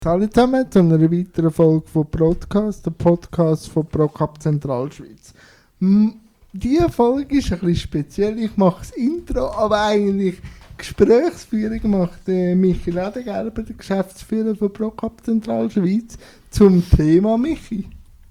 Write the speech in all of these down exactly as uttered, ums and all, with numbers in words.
Hallo zusammen zu einer weiteren Folge von Podcast, der Podcast von ProCup Zentralschweiz. Diese Folge ist ein bisschen speziell. Ich mache das Intro, aber eigentlich Gesprächsführung macht äh, Michi Ledegerber, der Geschäftsführer von ProCup Zentralschweiz, zum Thema Michi.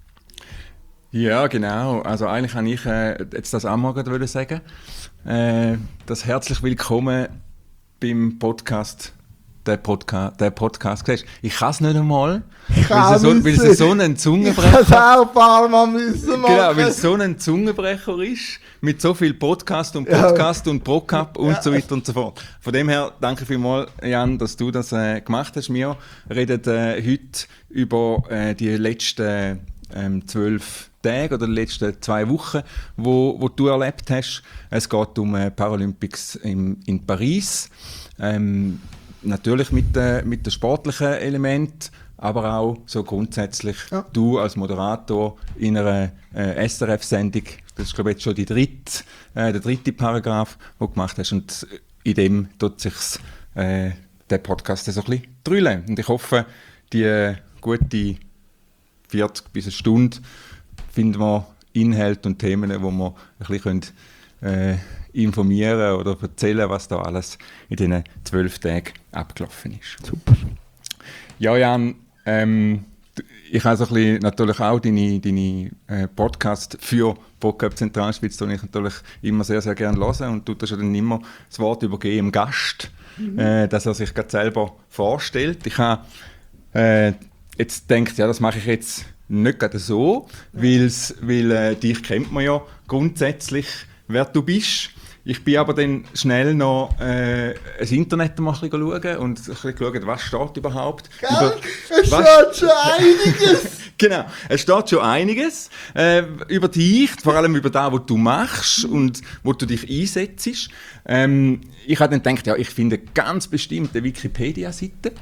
Ja, genau. Also eigentlich habe ich äh, jetzt das auch mal gerade sagen. Äh, das herzlich willkommen beim Podcast. Der Podcast, der Podcast, siehst, ich kann es nicht einmal, weil es, so, weil es so ein Zungenbrecher ich auch ein paar Mal müssen machen. Genau, weil es so ein Zungenbrecher ist, mit so viel Podcast und Podcast ja. und ProCup und ja. so weiter und so fort. Von dem her, danke vielmals, Jan, dass du das äh, gemacht hast. Wir reden äh, heute über äh, die letzten ähm, zwölf Tage oder die letzten zwei Wochen, wo, wo du erlebt hast. Es geht um äh, Paralympics in, in Paris. Ähm, Natürlich mit, äh, mit dem sportlichen Element, aber auch so grundsätzlich ja. du als Moderator in einer äh, S R F-Sendung, das ist glaube ich jetzt schon die dritte, äh, der dritte Paragraph, den du gemacht hast, und in dem tut sich äh, der Podcast so ein bisschen drüllen. Und ich hoffe, die äh, gute vierzig bis eine Stunde finden wir Inhalte und Themen, wo wir ein bisschen können, äh, informieren oder erzählen, was da alles in diesen zwölf Tagen abgelaufen ist. Super. Ja, Jan, ähm, ich habe so ein bisschen natürlich auch deine, deine äh, Podcast für ProCup Zentralschweiz, die ich natürlich immer sehr, sehr gerne höre, und du hast ja dann immer das Wort übergeben dem Gast, mhm. äh, dass er sich gerade selber vorstellt. Ich habe äh, jetzt gedacht, ja, das mache ich jetzt nicht gerade so, ja. weil äh, dich kennt man ja grundsätzlich, wer du bist. Ich bin aber dann schnell noch äh, ins Internet mal ein bisschen schauen und ein bisschen schauen, was steht überhaupt. Gell? Über, es steht schon einiges. Genau, es steht schon einiges äh, über dich, vor allem über das, was du machst und wo du dich einsetzt. Ähm, ich habe dann gedacht, ja, ich finde ganz bestimmt eine Wikipedia-Seite.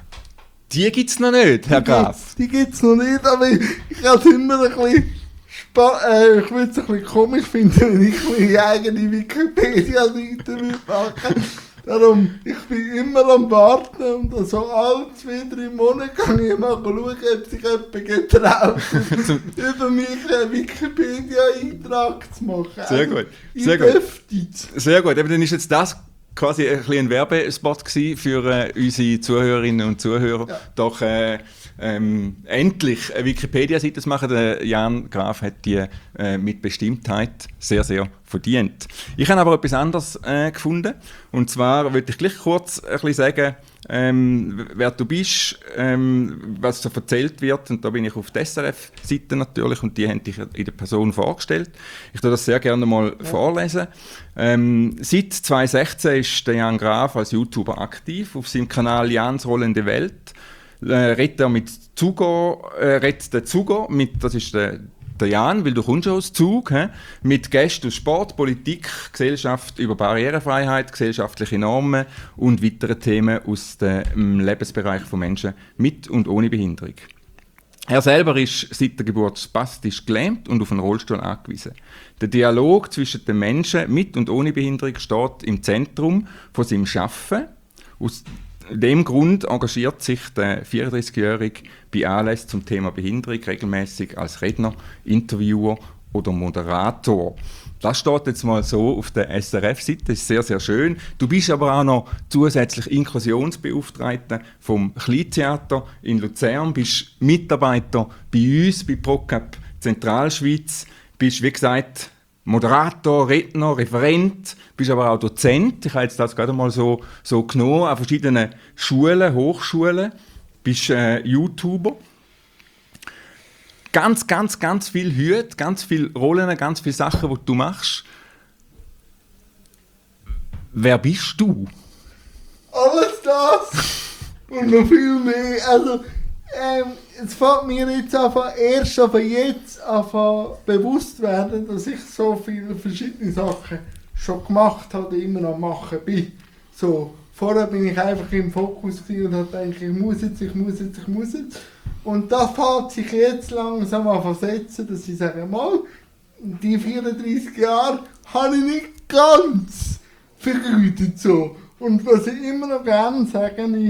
Die gibt es noch nicht, Herr Graf. Die gibt es noch nicht, aber ich, ich habe es immer ein bisschen... Äh, ich würde es ein bisschen komisch finden, wenn ich meine eigene Wikipedia-Seite machen würde. Darum, ich bin immer am Warten und so alle zwei, drei Monate kann ich mal schauen, ob sich jemand getraut, über mich einen Wikipedia-Eintrag zu machen. Sehr gut. Sehr gut. Sehr gut. Eben, dann ist jetzt das quasi ein, ein Werbespot für äh, unsere Zuhörerinnen und Zuhörer. Ja. Doch äh, ähm, endlich eine Wikipedia-Seite zu machen. Der Jan Graf hat die äh, mit Bestimmtheit sehr, sehr verdient. Ich habe aber etwas anderes äh, gefunden. Und zwar würde ich gleich kurz ein bisschen sagen, ähm, wer du bist, ähm, was so erzählt wird. Und da bin ich auf der S R F-Seite natürlich, und die haben dich in der Person vorgestellt. Ich tue das sehr gerne mal ja. vorlesen. Ähm, seit zwanzig sechzehn ist der Jan Graf als YouTuber aktiv. Auf seinem Kanal Jans Rollende Welt äh, redet er mit Zugo, äh, redet der Zugo, mit, das ist der, der Jan, weil du kommst schon aus Zug, he? Mit Gästen aus Sport, Politik, Gesellschaft über Barrierefreiheit, gesellschaftliche Normen und weiteren Themen aus dem Lebensbereich von Menschen mit und ohne Behinderung. Er selber ist seit der Geburt spastisch gelähmt und auf einen Rollstuhl angewiesen. Der Dialog zwischen den Menschen mit und ohne Behinderung steht im Zentrum von seinem Arbeiten. Aus dem Grund engagiert sich der vierunddreißigjährige bei Anlässen zum Thema Behinderung regelmäßig als Redner, Interviewer oder Moderator. Das steht jetzt mal so auf der S R F-Seite, das ist sehr, sehr schön. Du bist aber auch noch zusätzlich Inklusionsbeauftragter vom Kleintheater in Luzern, bist Mitarbeiter bei uns, bei ProCup Zentralschweiz, bist, wie gesagt, Moderator, Redner, Referent, bist aber auch Dozent. Ich habe jetzt das gerade mal so, so genommen, an verschiedenen Schulen, Hochschulen, bist äh, YouTuber. Ganz, ganz, ganz viel Hüte, ganz viele Rollen, ganz viele Sachen, die du machst. Wer bist du? Alles das und noch viel mehr. Also, ähm, es fällt mir jetzt einfach erst aber jetzt einfach bewusst werden, dass ich so viele verschiedene Sachen schon gemacht habe, immer noch machen bin. So, vorher bin ich einfach im Fokus und habe gedacht, ich muss jetzt, ich muss jetzt, ich muss jetzt. Und das fällt sich jetzt langsam an versetzen, dass ich sage, mal, die vierunddreißig Jahre habe ich nicht ganz vergütet so. Und was ich immer noch gerne sagen ist,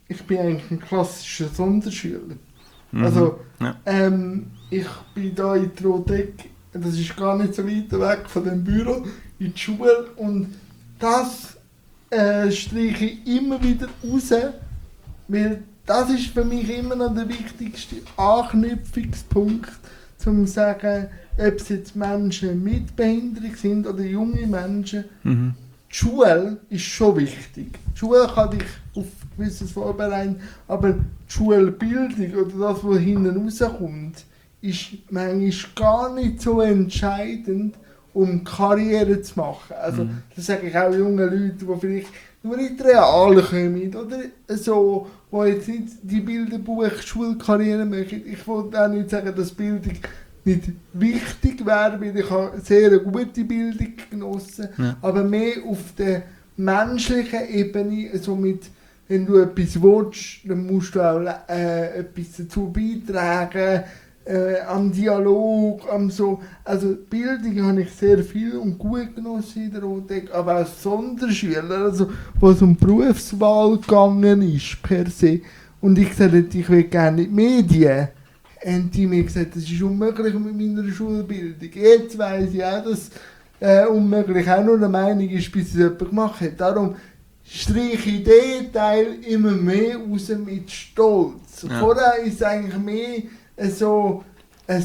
ich bin eigentlich ein klassischer Sonderschüler. Mhm. Also, ja. ähm, ich bin da in Trodeck, das ist gar nicht so weit weg von dem Büro, in die Schule und das äh, streiche ich immer wieder raus, weil das ist für mich immer noch der wichtigste Anknüpfungspunkt, um zu sagen, ob es jetzt Menschen mit Behinderung sind oder junge Menschen. Mhm. Die Schule ist schon wichtig. Die Schule kann dich auf gewisses vorbereiten, aber die Schulbildung oder das, was hinten rauskommt, ist manchmal gar nicht so entscheidend, um Karriere zu machen. Also, mhm. das sage ich auch jungen Leuten, die vielleicht nur in die Reale kommen oder so, die jetzt nicht die Bilderbuch-Schulkarriere machen. Ich wollte auch nicht sagen, dass Bildung nicht wichtig wäre, weil ich habe sehr eine gute Bildung genossen, ja. aber mehr auf der menschlichen Ebene, also mit, wenn du etwas willst, dann musst du auch äh, etwas dazu beitragen, äh, am Dialog, am so. Also Bildung habe ich sehr viel und gut genossen in der Rotek, aber als Sonderschüler, also wo es um Berufswahl gegangen ist per se, und ich sagte, ich will gerne in die Medien, haben die mir gesagt, das ist unmöglich mit meiner Schulbildung. Jetzt weiss ich auch, dass äh, unmöglich auch nur eine Meinung ist, bis es jemand gemacht hat. Darum streiche ich den Teil immer mehr raus mit Stolz. Ja. Vorher war es eigentlich mehr äh, so ein,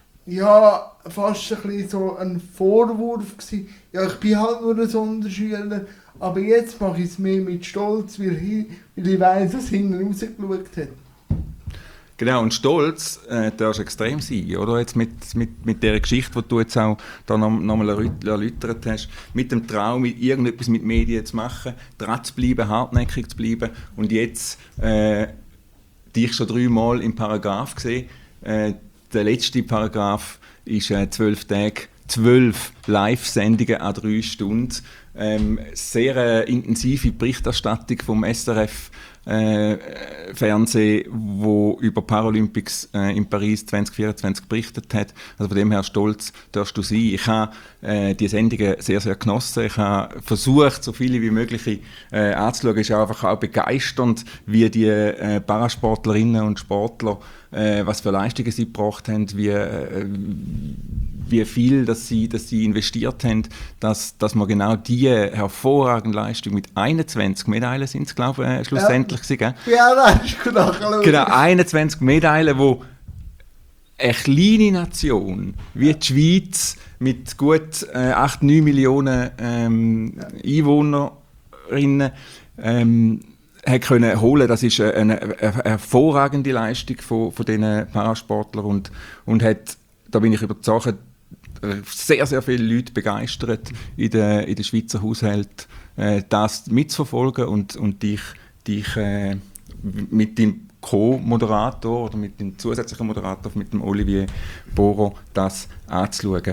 ja, fast ein bisschen so ein Vorwurf gewesen. Ja, ich bin halt nur ein Sonderschüler, aber jetzt mache ich es mehr mit Stolz, weil ich, weil ich weiss, dass hinten rausgeschaut hat. Genau, und Stolz äh, darfst extrem sein, oder? Jetzt mit, mit, mit der Geschichte, die du jetzt auch da noch, noch mal erläutert hast, mit dem Traum, irgendetwas mit Medien zu machen, dran zu bleiben, hartnäckig zu bleiben und jetzt äh, dich schon dreimal im Paragraph gesehen. Äh, der letzte Paragraph ist äh, zwölf Tage, zwölf Live-Sendungen an drei Stunden. Ähm, sehr äh, intensive Berichterstattung vom S R F äh, Fernsehen, wo über Paralympics äh, in Paris zwanzig vierundzwanzig berichtet hat. Also von dem her stolz darfst du sein. Ich habe äh, die Sendungen sehr, sehr genossen. Ich habe versucht, so viele wie möglich äh, anzuschauen. Es ist einfach auch begeisternd, wie die äh, Parasportlerinnen und Sportler, äh, was für Leistungen sie gebracht haben, wie, äh, wie viel dass sie, dass sie investiert haben, dass, dass man genau diese hervorragende Leistung mit einundzwanzig Medaillen sind es, glaube ich, äh, schlussendlich. Ja, gell? Ja, nein, ist gut nachgeschaut. Genau, einundzwanzig Medaillen, wo eine kleine Nation wie die Schweiz mit gut äh, acht, neun Millionen ähm, Einwohnerinnen ähm, hat können holen. Das ist eine, eine, eine hervorragende Leistung von, von diesen Parasportlern und, und hat, da bin ich überzeugt, sehr, sehr viele Leute begeistert in den in der Schweizer Haushalt, äh, das mitzuverfolgen und, und dich, dich äh, mit dem Co-Moderator oder mit dem zusätzlichen Moderator, mit dem Olivier Boro, das anzuschauen.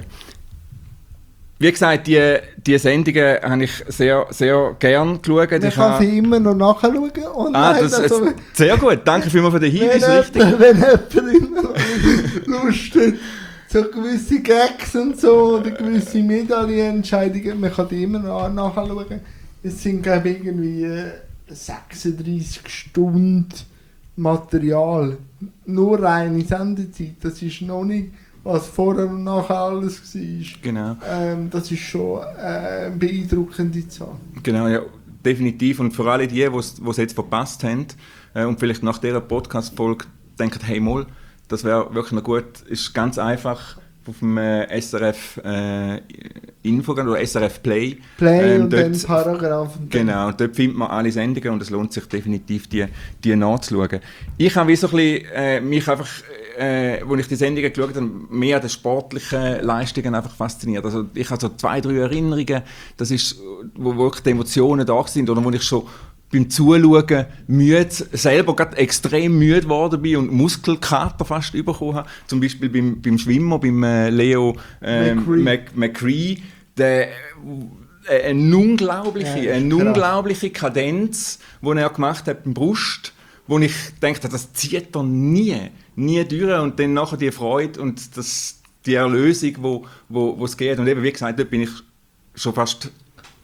Wie gesagt, die, die Sendungen habe ich sehr, sehr gern geschaut. Man ich kann habe... sie immer noch nachschauen. Und ah, das, also, das, sehr gut, danke vielmals für den Hinweis. Wenn, richtig. wenn jemand immer noch Lust hat, so gewisse Gags und so, oder gewisse Medaillenentscheidungen, man kann die immer noch nachschauen. Es sind, glaube ich, irgendwie sechsunddreissig Stunden Material. Nur reine Sendezeit. Das ist noch nicht, was vorher und nachher alles war. Genau. Ähm, das ist schon äh, eine beeindruckende Zahl. Genau, ja, definitiv. Und für alle die, die es jetzt verpasst haben äh, und vielleicht nach dieser Podcast-Folge denken, hey mal, das wäre wirklich noch gut, ist ganz einfach auf dem äh, S R F äh, Info oder S R F Play. Play ähm, und dort, dann Paragraphen. Genau, dort findet man alle Sendungen und es lohnt sich definitiv, die, die nachzuschauen. Ich habe wie so ein bisschen, äh, mich einfach, äh, als ich die Sendungen geschaut habe, mehr an den sportlichen Leistungen einfach fasziniert. Also ich habe so zwei, drei Erinnerungen, das ist, wo wirklich die Emotionen da sind oder wo ich schon beim Zuschauen müde, selber gerade extrem müde geworden bin und Muskelkater fast bekommen habe. Zum Beispiel beim, beim Schwimmer, beim äh, Leo äh, McCree. Der, äh, eine unglaubliche, ja, eine unglaubliche Kadenz, die er gemacht hat beim Brust, wo ich dachte, das zieht er nie, nie durch. Und dann nachher die Freude und das, die Erlösung, wo, wo, wo es geht. Und eben, wie gesagt, dort bin ich schon fast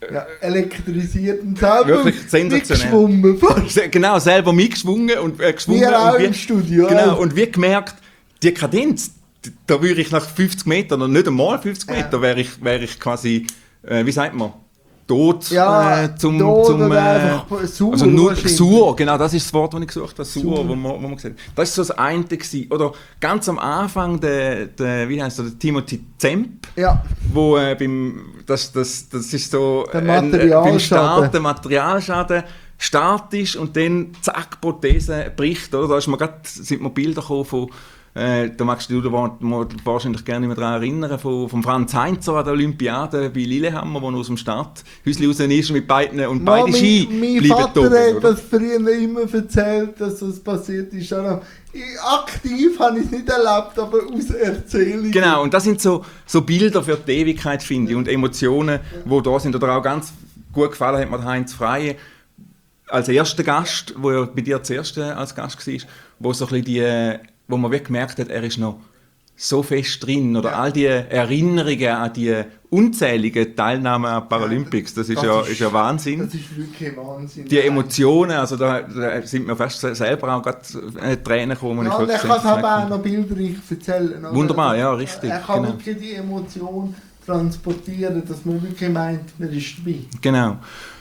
ja, elektrisiert und selber wirklich sensationell. mitgeschwungen. Genau, selber mitgeschwungen und äh, geschwungen. Wir auch und wie, im Studio. Genau, auch. und wie gemerkt, die Kadenz, da würde ich nach fünfzig Metern, oder nicht einmal fünfzig Meter, ja. wäre ich, wär ich quasi, äh, wie sagt man, tot ja, äh, zum... tot zum oder äh, einfach sauer. Also nur sauer, genau, das ist das Wort, das ich gesucht habe, sauer, wo man, wo man gesagt hat. Das war so das eine gewesen. Oder ganz am Anfang, der, der wie heißt der, der Timothy Zemp, ja. wo äh, beim, das, das, das ist so der ein, äh, beim Start der Materialschaden statisch und dann zack, Prothese bricht, oder? Da ist mir grad, sind mir Bilder gekommen von, äh, da magst du dich wahrscheinlich gerne mehr daran erinnern, von, von Franz Heinzer an der Olympiade bei Lillehammer, wo er aus dem Starthäuschen raus ist mit beiden und Ma, beide Ski mein, bleiben Vater oben, hat oder? das früher immer erzählt, dass das passiert ist. Also, ich, aktiv habe ich es nicht erlebt, aber aus Erzählungen. Genau, und das sind so, so Bilder für die Ewigkeit, finde ich, und Emotionen, die ja. da sind. Oder auch ganz gut gefallen hat mir der Heinz Freie als erster Gast, wo er bei dir zuerst als Gast war, wo so ein bisschen die, wo man wirklich gemerkt hat, er ist noch so fest drin, oder ja. all die Erinnerungen an die unzähligen Teilnahmen an Paralympics, das ist, das ja, ist, ist ja Wahnsinn. Das ist wirklich Wahnsinn. Die Emotionen, also da, da sind mir fast selber auch gerade äh, Tränen gekommen. Ja, und er kann es aber auch noch bildreich erzählen. Oder? Wunderbar, ja, richtig. Er kann genau. wirklich die Emotion transportieren, dass man wirklich meint, man ist dabei. Genau.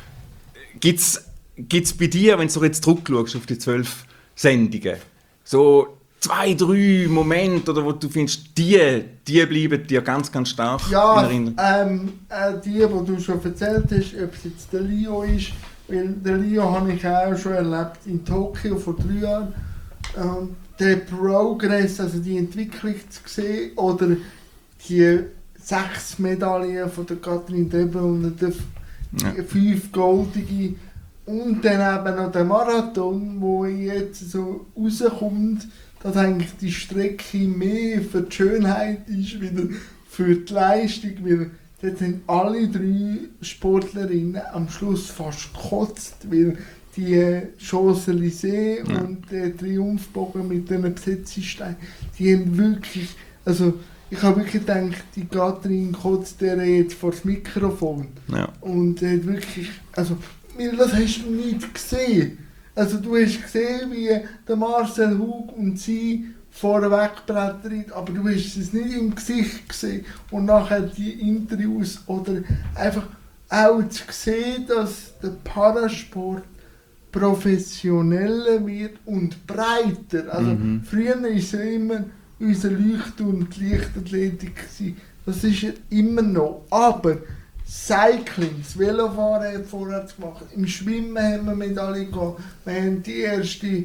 Gibt's Gibt es bei dir, wenn du jetzt zurückschaust auf die zwölf Sendungen, so zwei, drei Momente, oder wo du findest, die, die bleiben dir ganz, ganz stark ja, in Erinnerung? Ja, ähm, äh, die, die du schon erzählt hast, ob es jetzt der Leo ist, weil der Leo habe ich auch schon erlebt in Tokio vor drei Jahren. Ähm, der Progress, also die Entwicklung zu sehen, oder die sechs Medaillen von der Katrin Debel und die ja. fünf goldige. Und dann eben noch der Marathon, wo jetzt so rauskommt, dass eigentlich die Strecke mehr für die Schönheit ist, wieder für die Leistung. Weil dort sind alle drei Sportlerinnen am Schluss fast gekotzt, weil die Champs-Élysées ja. und der Triumphbogen mit den Besetzungssteinen, die haben wirklich, also ich habe wirklich gedacht, die Katrin kotzt der jetzt vor das Mikrofon. Ja. Und hat wirklich, also das hast du nicht gesehen. Also du hast gesehen, wie der Marcel Hug und sie vorweg brettern, aber du hast es nicht im Gesicht gesehen. Und nachher die Interviews oder einfach auch zu sehen, dass der Parasport professioneller wird und breiter. Also mhm. früher war es ja immer unser Leuchtturm, die Leichtathletik. Das ist ja immer noch. Aber Cycling, das Velofahren hat vorwärts gemacht, im Schwimmen haben wir Medaillen geholt, wir haben die erste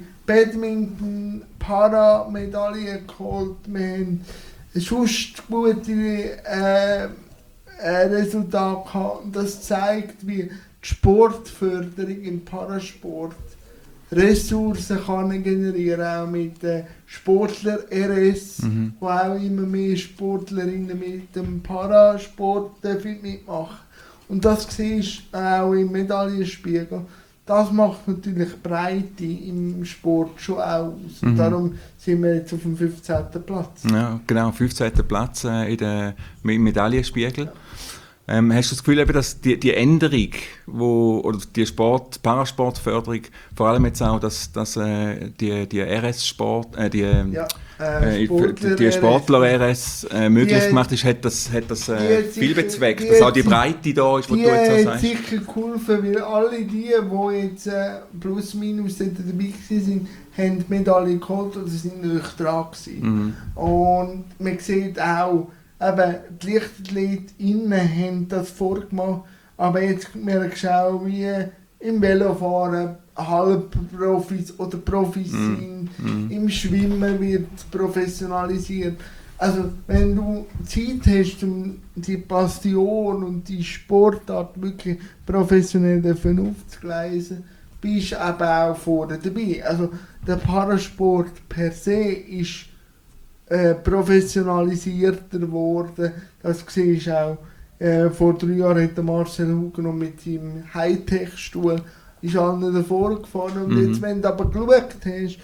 Badminton-Para-Medaille geholt, wir haben sonst gute äh, äh, Resultate gehabt. Und das zeigt, wie die Sportförderung im Parasport Ressourcen kann generieren, auch mit äh, Sportler R S, mhm. wo auch immer mehr Sportlerinnen mit dem Parasport mitmachen. Und das siehst du auch im Medaillenspiegel. Das macht natürlich Breite im Sport schon aus. Mhm. Und darum sind wir jetzt auf dem fünfzehnten Platz. Ja, genau, fünfzehnten Platz äh, in der, im Medaillenspiegel. Ja. Ähm, hast du das Gefühl, eben, dass die, die Änderung, wo, oder die Sport, Parasportförderung, vor allem jetzt auch, dass, dass äh, die, die R S-Sport, äh, die, ja, äh, Sportler die Sportler-R S äh, möglich die, gemacht ist, hat das, hat das äh, viel bezweckt, dass auch die Breite da ist, was du jetzt auch sagst? Die hat sicher geholfen, weil alle die, die jetzt äh, plus minus dabei waren, haben die Medaille geholt oder sind nicht dran gewesen. Mhm. Und man sieht auch, eben, die Leichtathletinnen haben das vorgemacht, aber jetzt merkst du auch, wie im Velofahren Halbprofis oder Profis mm. sind, mm. im Schwimmen wird professionalisiert. Also wenn du Zeit hast, um die Passion und die Sportart wirklich professionell aufzugleisen, bist du eben auch vorne dabei. Also der Parasport per se ist Äh, professionalisierter geworden. Das siehst du auch. Äh, vor drei Jahren hat Marcel Hug noch mit seinem Hightech-Stuhl ist allen davor gefahren. Und mhm. jetzt, wenn du aber geschaut hast,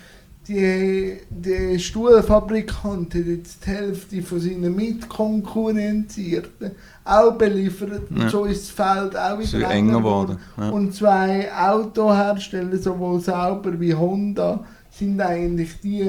die, die Stuhlfabrikant hat jetzt die Hälfte von seinen Mitkonkurrenzierten auch beliefert. Und ja. so ist das Feld auch wieder enger geworden. Ja. Und zwei Autohersteller, sowohl Sauber wie Honda, sind eigentlich die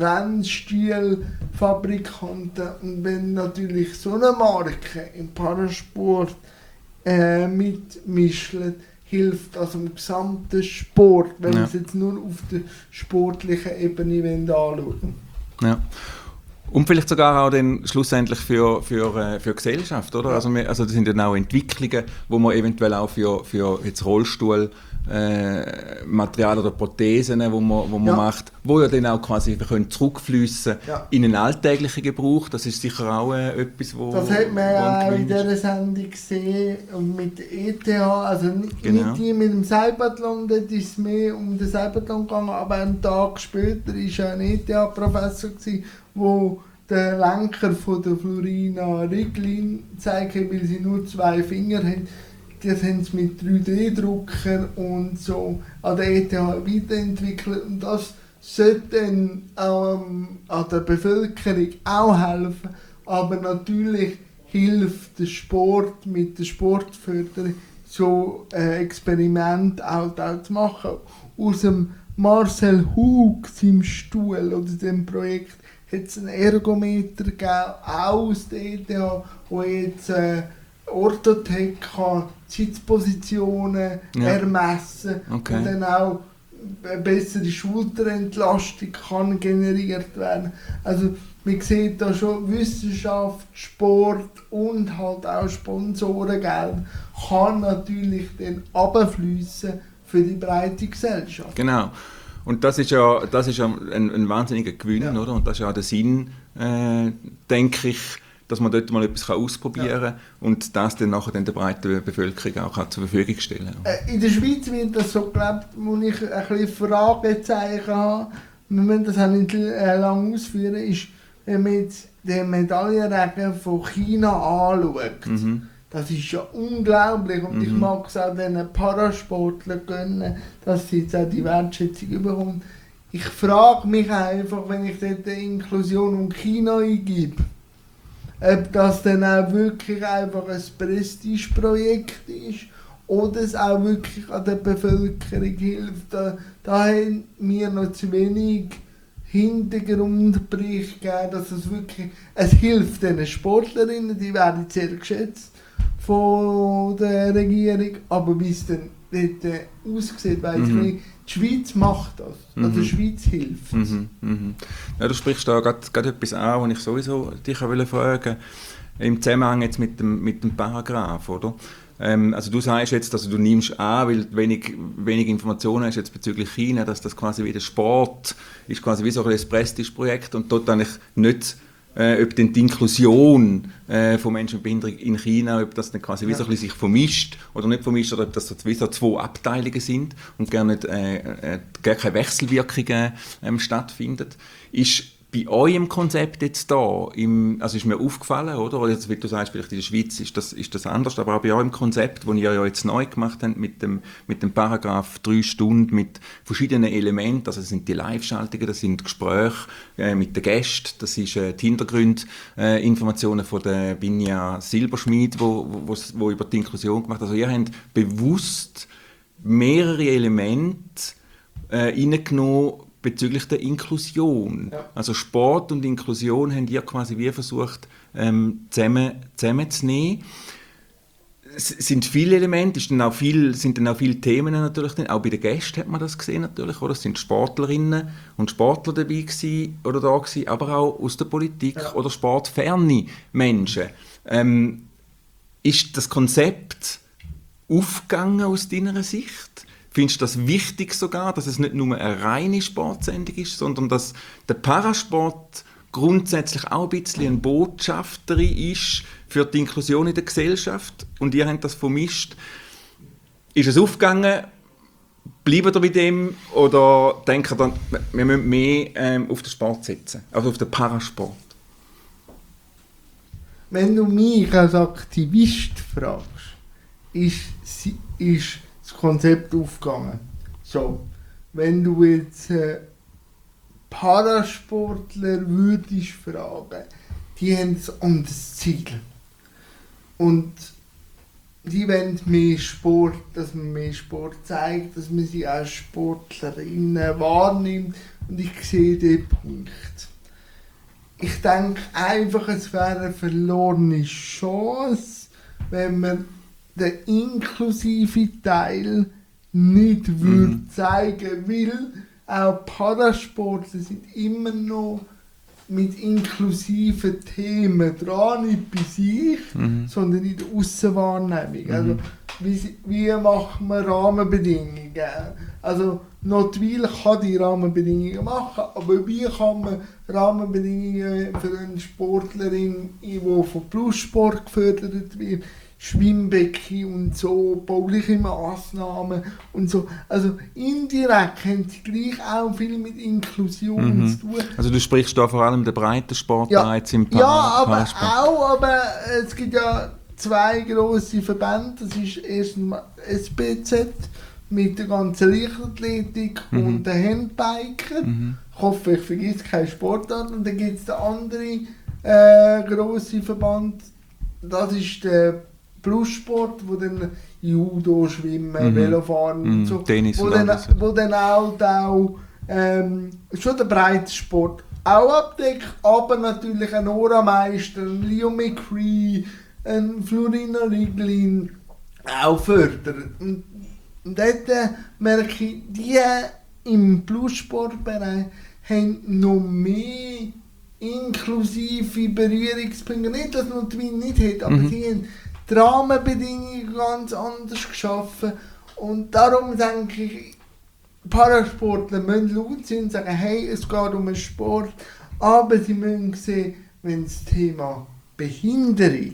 Rennstuhlfabrikanten. Und wenn natürlich so eine Marke im Parasport äh, mitmischt, hilft das im gesamten Sport, wenn ja. wir es jetzt nur auf der sportlichen Ebene anschauen. Ja. Und vielleicht sogar auch dann schlussendlich für, für, für die Gesellschaft, oder? Ja. Also, wir, also das sind dann auch Entwicklungen, wo man eventuell auch für, für jetzt Rollstuhl äh, Material oder Prothesen, wo man, wo man ja. macht, wo ja dann auch quasi zurückfließen ja. in den alltäglichen Gebrauch. Das ist sicher auch äh, etwas, wo das hat man ja auch in dieser Sendung gesehen und mit der E T H, also nicht, genau. nicht die mit dem Cyberthlon, da ist es mehr um den Cyberthlon gegangen, aber einen Tag später war ja ein E T H-Professor, wo der Lenker von der Florina Riglin zeigt, weil sie nur zwei Finger haben. Das haben sie mit drei D-Druckern und so an der E T H weiterentwickelt. Und das sollte dann auch an der Bevölkerung auch helfen. Aber natürlich hilft der Sport mit der Sportförderung, so ein Experiment auch, auch zu machen. Aus dem Marcel Hug, seinem Stuhl oder dem Projekt, hat es einen Ergometer gegeben, auch aus der E T H, wo jetzt äh, Orthotech kann Sitzpositionen ja. ermessen okay. und dann auch eine bessere Schulterentlastung kann generiert werden. Also man sieht da schon, Wissenschaft, Sport und halt auch Sponsorengeld kann natürlich dann runterfliessen für die breite Gesellschaft. Genau. Und das ist ja, das ist ja ein, ein wahnsinniger Gewinn, ja. oder? Und das ist ja der Sinn, äh, denke ich, dass man dort mal etwas ausprobieren kann ja. und das dann nachher dann der breiten Bevölkerung auch zur Verfügung stellen kann. In der Schweiz wird das so gelebt, wo ich ein bisschen Fragezeichen habe, wir müssen das auch nicht lange ausführen, ist, wenn man jetzt den Medaillenregen von China anschaut, mhm. das ist ja unglaublich und mhm. ich mag es auch den Parasportlern gönnen, dass sie jetzt auch die Wertschätzung bekommen. Ich frage mich einfach, wenn ich dort Inklusion und China eingebe, ob das dann auch wirklich einfach ein Prestigeprojekt ist oder es auch wirklich an der Bevölkerung hilft. Da, da haben wir noch zu wenig Hintergrundbericht gegeben, dass es wirklich, es hilft den Sportlerinnen, die werden sehr geschätzt von der Regierung, aber wie es dann dort aussieht, weiss mhm. ich nicht. Die Schweiz macht das, also mhm. die Schweiz hilft. Mhm. Mhm. Ja, du sprichst da gerade etwas an, was ich sowieso dich fragen wollte, im Zusammenhang jetzt mit dem, mit dem Paragraph, oder? Ähm, also du sagst jetzt, also du nimmst an, weil du wenig, wenig Informationen hast jetzt bezüglich China, dass das quasi wie der Sport ist, quasi wie so ein Prestigeprojekt und dort eigentlich nicht Äh, ob denn die Inklusion äh, von Menschen mit Behinderung in China, ob das dann quasi wie so ein bisschen sich vermischt oder nicht vermischt, oder ob das so, wie so zwei Abteilungen sind und gar, nicht, äh, äh, gar keine Wechselwirkungen äh, stattfindet. Ist bei eurem Konzept jetzt da, im, also ist mir aufgefallen, oder? Jetzt, wie du sagst, vielleicht in der Schweiz ist das, ist das anders, aber auch bei eurem Konzept, das ihr ja jetzt neu gemacht habt, mit dem, mit dem Paragraph drei Stunden, mit verschiedenen Elementen, also das sind die Live-Schaltungen, das sind Gespräche äh, mit den Gästen, das ist äh, die Hintergrundinformationen äh, von der Binja Silberschmied, wo, wo, wo über die Inklusion gemacht hat. Also ihr habt bewusst mehrere Elemente äh, reingenommen, bezüglich der Inklusion. Ja. Also Sport und Inklusion haben ihr quasi wie versucht ähm, zusammen, zusammenzunehmen. Es sind viele Elemente, es sind dann auch viel, sind dann auch viele Themen natürlich drin. Auch bei den Gästen hat man das gesehen natürlich, oder? Es sind Sportlerinnen und Sportler dabei gewesen, oder da gewesen, aber auch aus der Politik ja. oder sportferne Menschen. Ähm, ist das Konzept aufgegangen aus deiner Sicht? Findest du das wichtig sogar, dass es nicht nur eine reine Sportsendung ist, sondern dass der Parasport grundsätzlich auch ein bisschen ein Botschafter ist für die Inklusion in der Gesellschaft? Und ihr habt das vermischt. Ist es aufgegangen? Bleibt ihr bei dem? Oder denkt ihr, wir müssen mehr ähm, auf den Sport setzen, also auf den Parasport? Wenn du mich als Aktivist fragst, ist, ist das Konzept aufgegangen. So, wenn du jetzt äh, Parasportler würdest fragen, die haben ein anderes Ziel. Und die wollen mehr Sport, dass man mehr Sport zeigt, dass man sie als Sportlerinnen wahrnimmt. Und ich sehe den Punkt. Ich denke einfach, es wäre eine verlorene Chance, wenn man den inklusiven Teil nicht mhm. würde zeigen, weil auch Parasportler sind immer noch mit inklusiven Themen dran, nicht bei sich, mhm. sondern in der Aussenwahrnehmung. Mhm. Also, wie, wie macht man Rahmenbedingungen? Also, Notwil kann die Rahmenbedingungen machen, aber wie kann man Rahmenbedingungen für eine Sportlerin, die vom Plussport gefördert wird, Schwimmbecken und so, bauliche Massnahmen und so. Also indirekt haben sie gleich auch viel mit Inklusion mhm. zu tun. Also du sprichst da vor allem den Breitensport ja. jetzt im Par- Ja, aber Parasport. auch, aber es gibt ja zwei grosse Verbände. Das ist erstens S B Z mit der ganzen Leichtathletik mhm. und den Handbiker. Mhm. Ich hoffe, ich vergesse keine Sportart. Und dann gibt es den anderen äh, grossen Verband. Das ist der Plussport, wo dann Judo, Schwimmen, mhm. Velofahren und so, Tennis wo, dann, wo dann auch, auch ähm, schon der Breitensport auch abdeckt, aber natürlich ein Nora-Meister, ein Leo McCree, ein Florina Riglin auch fördert. Und, und dort äh, merke ich, die im Plussportbereich haben noch mehr inklusive Berührungspunkte. Nicht, dass man die Wien nicht hat, aber mhm. sie haben die Rahmenbedingungen ganz anders geschaffen. Und darum denke ich, Parasportler müssen laut sein und sagen, hey, es geht um einen Sport, aber sie müssen sehen, wenn das Thema Behinderung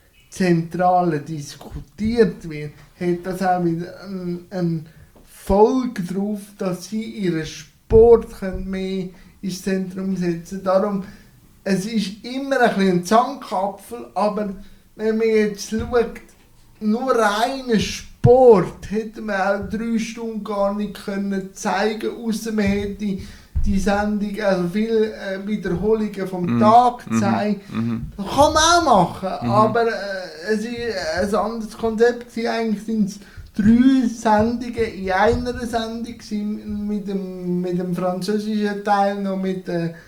zentral diskutiert wird, hat das auch wieder eine, eine Folge darauf, dass sie ihren Sport mehr ins Zentrum setzen. Darum, es ist immer ein bisschen ein Zankapfel, aber wenn man jetzt schaut, nur reinen Sport hätte man auch drei Stunden gar nicht können zeigen, außer man hätte die Sendung, also viele äh, Wiederholungen vom mm. Tag gezeigt. Mm. Das kann man auch machen, mm. aber äh, es ist ein anderes Konzept. Eigentlich sind es drei Sendungen in einer Sendung mit dem, mit dem französischen Teil noch mit,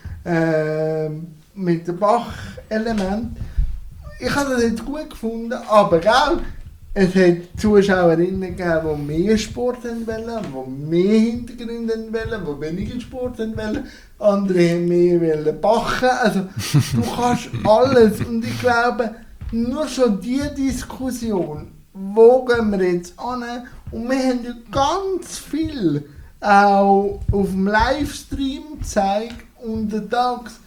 äh, mit dem Bach-Element. Ich habe das nicht gut gefunden, aber gell, es hat Zuschauerinnen gegeben, die mehr Sport wollen, die mehr Hintergründe wollen, die weniger Sport wollen. Andere haben mehr backen. Also du kannst alles. Und ich glaube, nur schon diese Diskussion, wo gehen wir jetzt an? Und wir haben ja ganz viel auch auf dem Livestream gezeigt, untertags.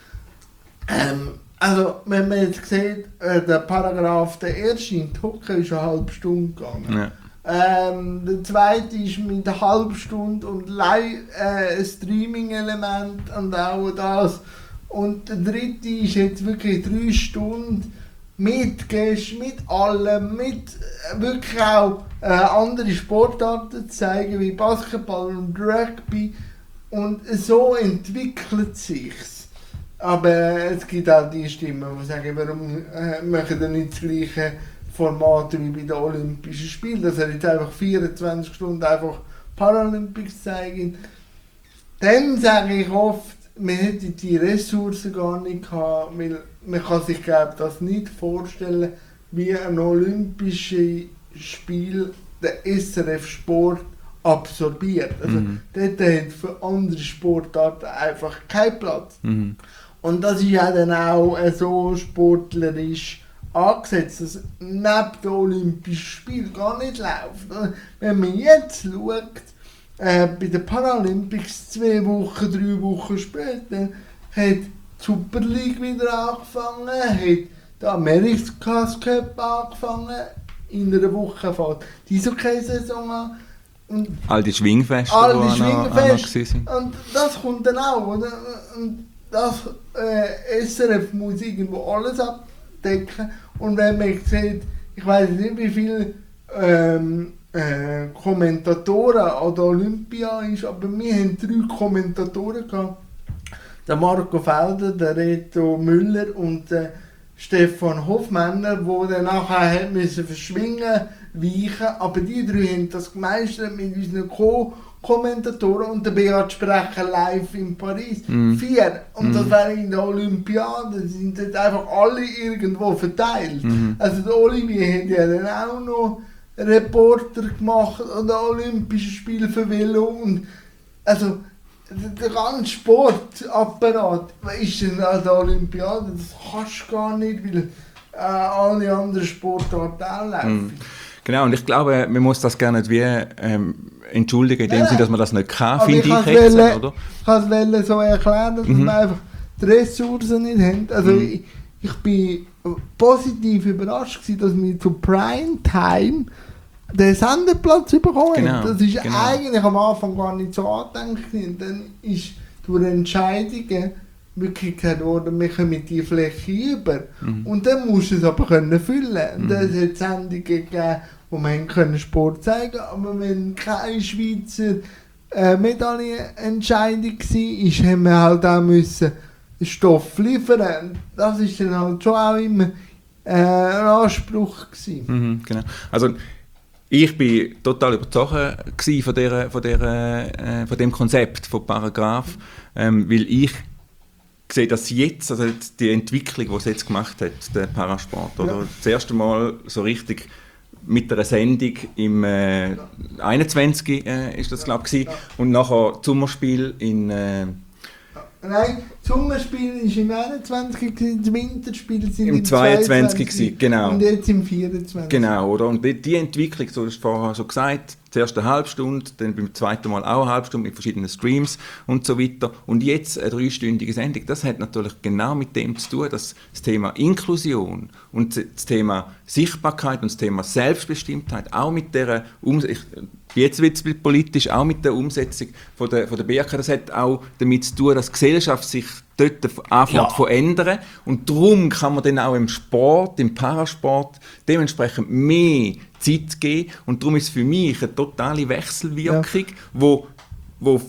Ähm, also, wenn man jetzt sieht, äh, der Paragraph, der erste in Hockey ist eine halbe Stunde gegangen. Ja. Ähm, der zweite ist mit einer halben Stunde und Live, äh, Streaming-Element und auch das. Und der dritte ist jetzt wirklich drei Stunden mit Gästen, mit allem, mit äh, wirklich auch äh, andere Sportarten zeigen, wie Basketball und Rugby. Und so entwickelt sich's. Aber es gibt auch die Stimmen, die sagen, warum äh, machen wir nicht das gleiche Format wie bei den Olympischen Spielen, dass er jetzt einfach vierundzwanzig Stunden einfach Paralympics zeigen. Dann sage ich oft, man hätte die Ressourcen gar nicht gehabt, weil man kann sich, glaube ich, das nicht vorstellen, wie ein Olympisches Spiel der S R F Sport absorbiert. Also mhm. dort hat für andere Sportarten einfach keinen Platz. Mhm. Und das ist ja dann auch so sportlerisch angesetzt, dass neben den Olympischen Spielen gar nicht läuft. Wenn man jetzt schaut, äh, bei den Paralympics zwei Wochen, drei Wochen später, hat die Super League wieder angefangen, hat der America's Cup angefangen, in einer Woche fährt die Eishockey-Saison an. Und all die Schwingfeste, all die die Schwingfeste. Sind. Und das kommt dann auch, oder? Und das äh, S R F muss irgendwo alles abdecken. Und wenn man sieht, ich weiß nicht, wie viele ähm, äh, Kommentatoren an der Olympia ist, aber wir haben drei Kommentatoren gehabt, der Marco Felder, der Reto Müller und der Stefan Hofmänner, wo dann nachher hat müssen verschwingen, weichen, aber die drei haben das gemeistert mit unseren Co-Kommentatoren und der Beat Sprecher live in Paris. Mm. Vier. Und mm. das wäre in der Olympiade, die sind dort einfach alle irgendwo verteilt. Mm. Also der Olivier hat ja dann auch noch Reporter gemacht an den Olympischen Spielen für Velo und also der ganze Sportapparat ist dann an der Olympiade, das kannst du gar nicht, weil äh, alle anderen Sportarten auch laufen. Mm. Genau, und ich glaube, man muss das gar nicht wie ähm, entschuldigen, in dem Sinne, dass man das nicht kann, finde ich, ich jetzt, wollen, oder? Ich kann es so erklären, dass mhm. man einfach die Ressourcen nicht hat. Also mhm. ich, ich bin positiv überrascht gewesen, dass wir zu Primetime den Sendeplatz bekommen. Genau, das ist genau. eigentlich am Anfang gar nicht so angedenkt. Dann ist durch Entscheidungen wirklich gesagt worden, wir kommen die Fläche über. Mhm. Und dann musst du es aber können füllen. Und dann mhm. hat es Sendungen gegeben, wo man können Sport zeigen konnte, aber wenn keine Schweizer äh, Medaillenentscheidung war, haben wir halt auch müssen Stoff liefern. Das war dann halt schon auch immer äh, ein Anspruch gewesen. Mhm, genau. Also ich war total überzeugt von, der, von, der, äh, von dem Konzept von Paragraph, ähm, weil ich sehe das jetzt, also die Entwicklung, die es jetzt gemacht hat, der Parasport. Oder? Ja. Das erste Mal so richtig mit einer Sendung im äh, einundzwanzig äh, ist das, glaube ich, ja. Und nachher das Sommerspiel in... Äh, Nein, das Sommerspiel war im einundzwanzig, das Winterspiel sind im, im zweiundzwanzig gewesen, genau. Und jetzt im vierundzwanzig. Genau, oder? Und die, die Entwicklung, so hast du vorher schon gesagt, zuerst eine halbe Stunde, dann beim zweiten Mal auch eine halbe Stunde mit verschiedenen Streams und so weiter. Und jetzt eine dreistündige Sendung. Das hat natürlich genau mit dem zu tun, dass das Thema Inklusion und das Thema Sichtbarkeit und das Thema Selbstbestimmtheit auch mit der Umsetzung, jetzt wird es politisch, auch mit der Umsetzung von der, von der B R K, das hat auch damit zu tun, dass die Gesellschaft sich dort anfängt ja. zu verändern. Und darum kann man dann auch im Sport, im Parasport, dementsprechend mehr Zeit geben. Und darum ist es für mich eine totale Wechselwirkung, ja. wo, wo,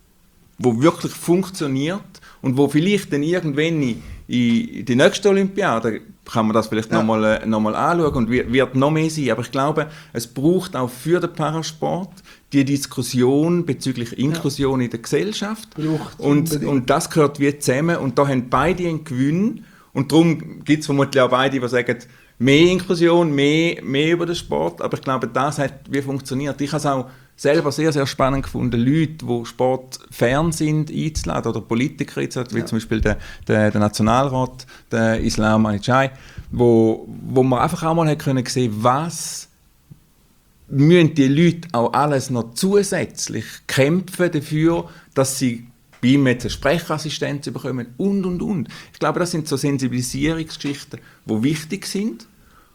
wo wirklich funktioniert und wo vielleicht dann irgendwann in, in die nächste Olympiade kann man das vielleicht ja. nochmal äh, noch mal anschauen und wird, wird noch mehr sein. Aber ich glaube, es braucht auch für den Parasport die Diskussion bezüglich Inklusion ja. in der Gesellschaft. Und, und das gehört wie zusammen. Und da haben beide einen Gewinn. Und darum gibt es vermutlich auch beide, die sagen, mehr Inklusion, mehr, mehr über den Sport. Aber ich glaube, das hat wie funktioniert. Ich habe es auch selber sehr, sehr spannend gefunden, Leute, die sportfern sind, einzuladen oder Politiker einzuladen, wie ja. zum Beispiel der, der, der Nationalrat, der Islam Anijay, wo, wo man einfach auch mal können sehen, was müssen die Leute auch alles noch zusätzlich kämpfen dafür, dass sie bei ihm jetzt eine Sprechassistenz bekommen und, und, und. Ich glaube, das sind so Sensibilisierungsgeschichten, die wichtig sind,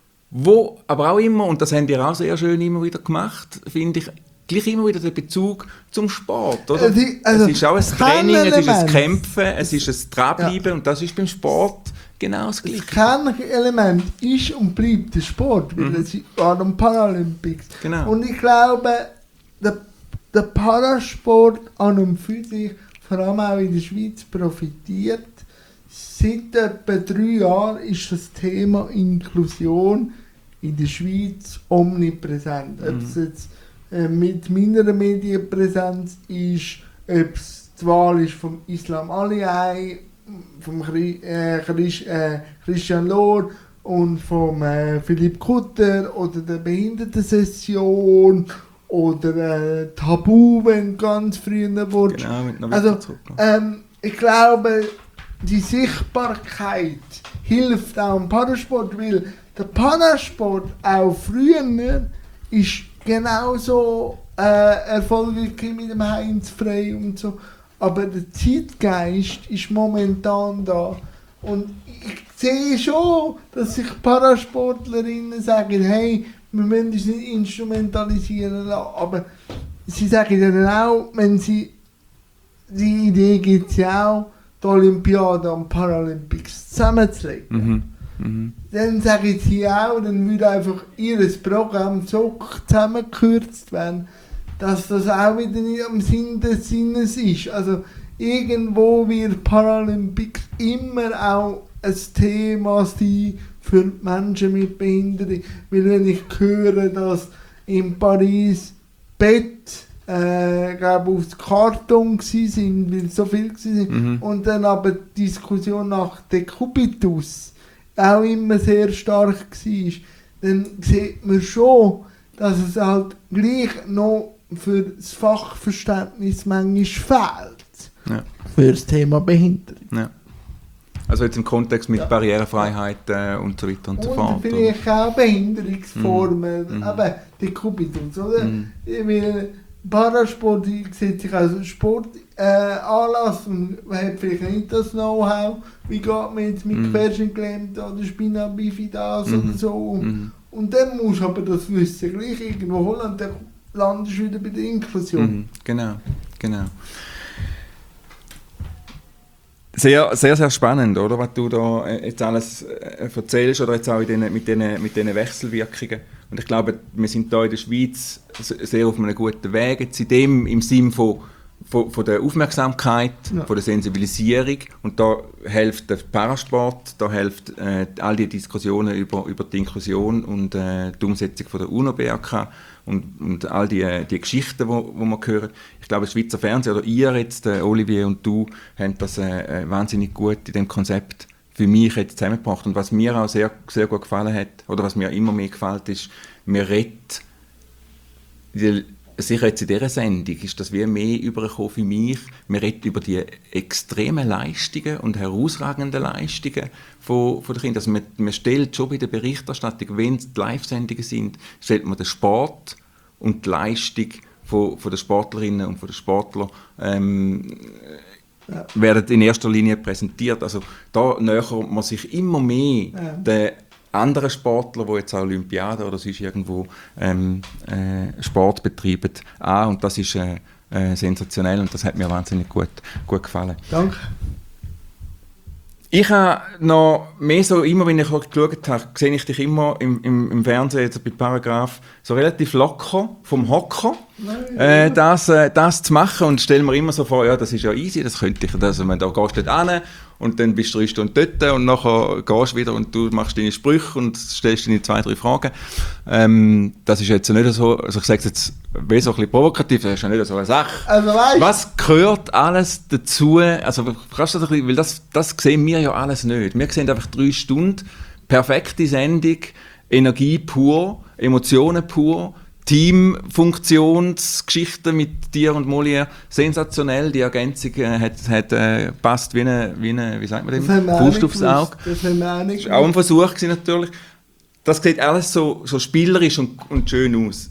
wo aber auch immer, und das haben die auch sehr schön immer wieder gemacht, finde ich, gleich immer wieder der Bezug zum Sport. Oder? Also, also, es ist auch ein Training, es ist ein Kämpfen, es ist ein Dranbleiben ja. und das ist beim Sport genau das Gleiche. Das Kernelement ist und bleibt der Sport, weil mhm. es an den Paralympics. Genau. Und ich glaube, der, der Parasport an und für sich, vor allem auch in der Schweiz, profitiert. Seit etwa drei Jahren ist das Thema Inklusion in der Schweiz omnipräsent. Mhm. Ob es jetzt äh, mit meiner Medienpräsenz ist, ob es die Wahl ist vom Islam Aliyah, vom Chri- äh, Chris- äh, Christian Lohr und vom äh, Philipp Kutter oder der Behindertensession oder äh, Tabu, wenn ganz früher wurde. Genau, mit einer also, ähm, ich glaube, die Sichtbarkeit hilft auch im Parasport, weil der Parasport auch früher ist genauso äh, erfolgreich mit dem Heinz Frey und so. Aber der Zeitgeist ist momentan da. Und ich sehe schon, dass sich Parasportlerinnen sagen, hey, wir müssen uns nicht instrumentalisieren lassen. Aber sie sagen dann auch, wenn sie, die Idee gibt es ja auch, die Olympiade und Paralympics zusammenzulegen. Mhm. Mhm. Dann sagen sie auch, dann würde einfach ihr Programm so zusammengekürzt werden, dass das auch wieder nicht am Sinn des Sinnes ist. Also irgendwo wird Paralympics immer auch ein Thema sein für die Menschen mit Behinderung. Weil wenn ich höre, dass in Paris Bett äh, glaube aufs Karton waren, weil so viel waren, mhm. und dann aber die Diskussion nach Decubitus auch immer sehr stark war, dann sieht man schon, dass es halt gleich noch für das Fachverständnis manchmal fehlt. Ja. Für das Thema Behinderung. Ja. Also jetzt im Kontext mit ja. Barrierefreiheit äh, und so weiter und, und so fort. Und vielleicht oder? Auch Behinderungsformen, mhm. eben Dekubitus, oder? Mhm. Weil Parasport sieht sich als Sportanlass äh, und hat vielleicht nicht das Know-how, wie geht man jetzt mit mhm. Querschnittgelähmten oder Spina Bifida mhm. oder so. Mhm. Und dann musst du aber das Wissen gleich irgendwo holen und dann landest du wieder bei der Inklusion. Mhm. Genau, genau. Sehr, sehr, sehr spannend, oder, was du da jetzt alles erzählst, oder jetzt auch in den, mit diesen mit den Wechselwirkungen. Und ich glaube, wir sind hier in der Schweiz sehr auf einem guten Weg, jetzt in dem, im Sinne von, von, von der Aufmerksamkeit, ja. von der Sensibilisierung. Und da hilft der Parasport, da hilft äh, all die Diskussionen über, über die Inklusion und äh, die Umsetzung von der UNO-B R K und, und all die, die Geschichten, die wir hören. Ich glaube, das Schweizer Fernsehen, oder ihr jetzt, äh, Olivier und du, haben das äh, wahnsinnig gut in dem Konzept für mich jetzt zusammengebracht. Und was mir auch sehr, sehr gut gefallen hat, oder was mir immer mehr gefällt, ist, wir reden, sicher jetzt in dieser Sendung, ist das wie mehr übergekommen für mich, wir reden über die extremen Leistungen und herausragenden Leistungen von, von den Kindern. Also man, man stellt schon bei der Berichterstattung, wenn es die Live-Sendungen sind, stellt man den Sport und die Leistung von, von den Sportlerinnen und von den Sportlern ähm, ja. werden in erster Linie präsentiert. Also da nähert man sich immer mehr ja. den anderen Sportler, die jetzt auch Olympiade oder sonst irgendwo ähm, äh, Sport betreiben, an. Und das ist äh, äh, sensationell und das hat mir wahnsinnig gut, gut gefallen. Danke. Ich habe noch mehr so, immer wenn ich geschaut habe, sehe ich dich immer im, im, im Fernsehen, jetzt bei Paragraph, so relativ locker vom Hocker, äh, das, äh, das zu machen, und stelle mir immer so vor, ja, das ist ja easy, das könnte ich, also, da gehst du dort hin und dann bist du drei Stunden dort und nachher gehst du wieder und du machst deine Sprüche und stellst deine zwei, drei Fragen. Ähm, das ist jetzt nicht so, also ich sage es jetzt wie so ein bisschen provokativ, das ist ja nicht so eine Sache. Also weißt, was gehört alles dazu? Also kannst du das ein bisschen, weil das, das sehen wir ja alles nicht. Wir sehen einfach drei Stunden, perfekte Sendung, Energie pur, Emotionen pur, Teamfunktionsgeschichten mit dir und Molière, sensationell, die Ergänzung äh, hat, hat, äh, passt wie eine, wie eine, wie sagt man dem, Faust aufs Auge. Das haben wir auch nicht gewusst. Das war auch ein Versuch gewesen, natürlich. Das sieht alles so, so spielerisch und, und schön aus.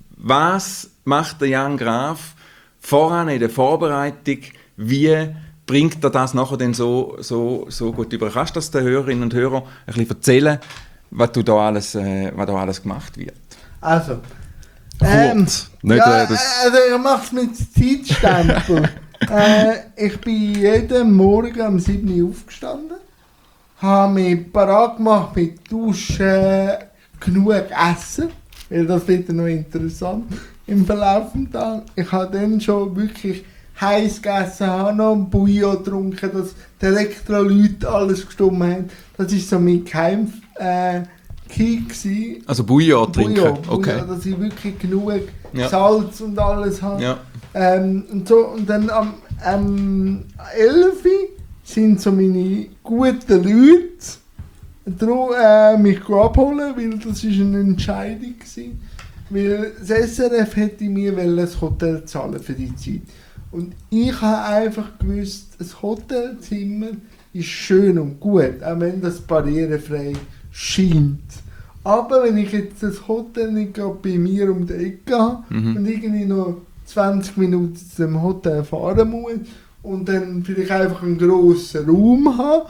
Was macht der Jan Graf voran in der Vorbereitung? Wie bringt er das nachher denn so, so, so gut über? Kannst du das den Hörerinnen und Hörern ein bisschen erzählen, was, du da alles, äh, was da alles gemacht wird? Also, Ähm, nicht, ja, äh, also ich mache es mit Zeitstempel. äh, ich bin jeden Morgen um sieben Uhr aufgestanden, habe mich parat gemacht mit Duschen, genug Essen, weil das wird noch interessant im Verlauf des Tages. Ich habe dann schon wirklich heiß gegessen, habe noch ein Bouillon getrunken, dass die Elektrolyte alles gestimmt haben. Das ist so mein Geheim... Äh, Gewesen. Also Bouillon trinken, Bouillon, okay. Bouillon, dass ich wirklich genug ja. Salz und alles habe. Ja. Ähm, und, so, und dann am ähm, elf Uhr sind so meine guten Leute drum, äh, mich abholen, weil das war eine Entscheidung gewesen. Weil das S R F hätte mir ein Hotel zahlen für die Zeit. Und ich habe einfach gewusst, ein Hotelzimmer ist schön und gut, auch wenn das barrierefrei scheint. Aber wenn ich jetzt das Hotel nicht gerade bei mir um die Ecke habe mhm. und irgendwie noch zwanzig Minuten zum Hotel fahren muss und dann vielleicht einfach einen grossen Raum habe,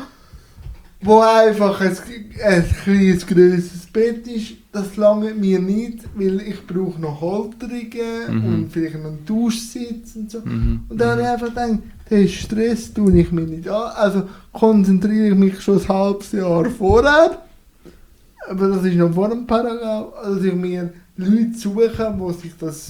wo einfach ein, ein kleines, grösseres Bett ist, das lange mir nicht, weil ich brauche noch Halterungen mhm. und vielleicht noch einen Duschsitz und so. Mhm. Und dann habe ich einfach gedacht, den Stress tue ich mir nicht an. Also konzentriere ich mich schon ein halbes Jahr vorher, aber das ist noch vor dem Paragraph, dass ich mir Leute suche, die sich das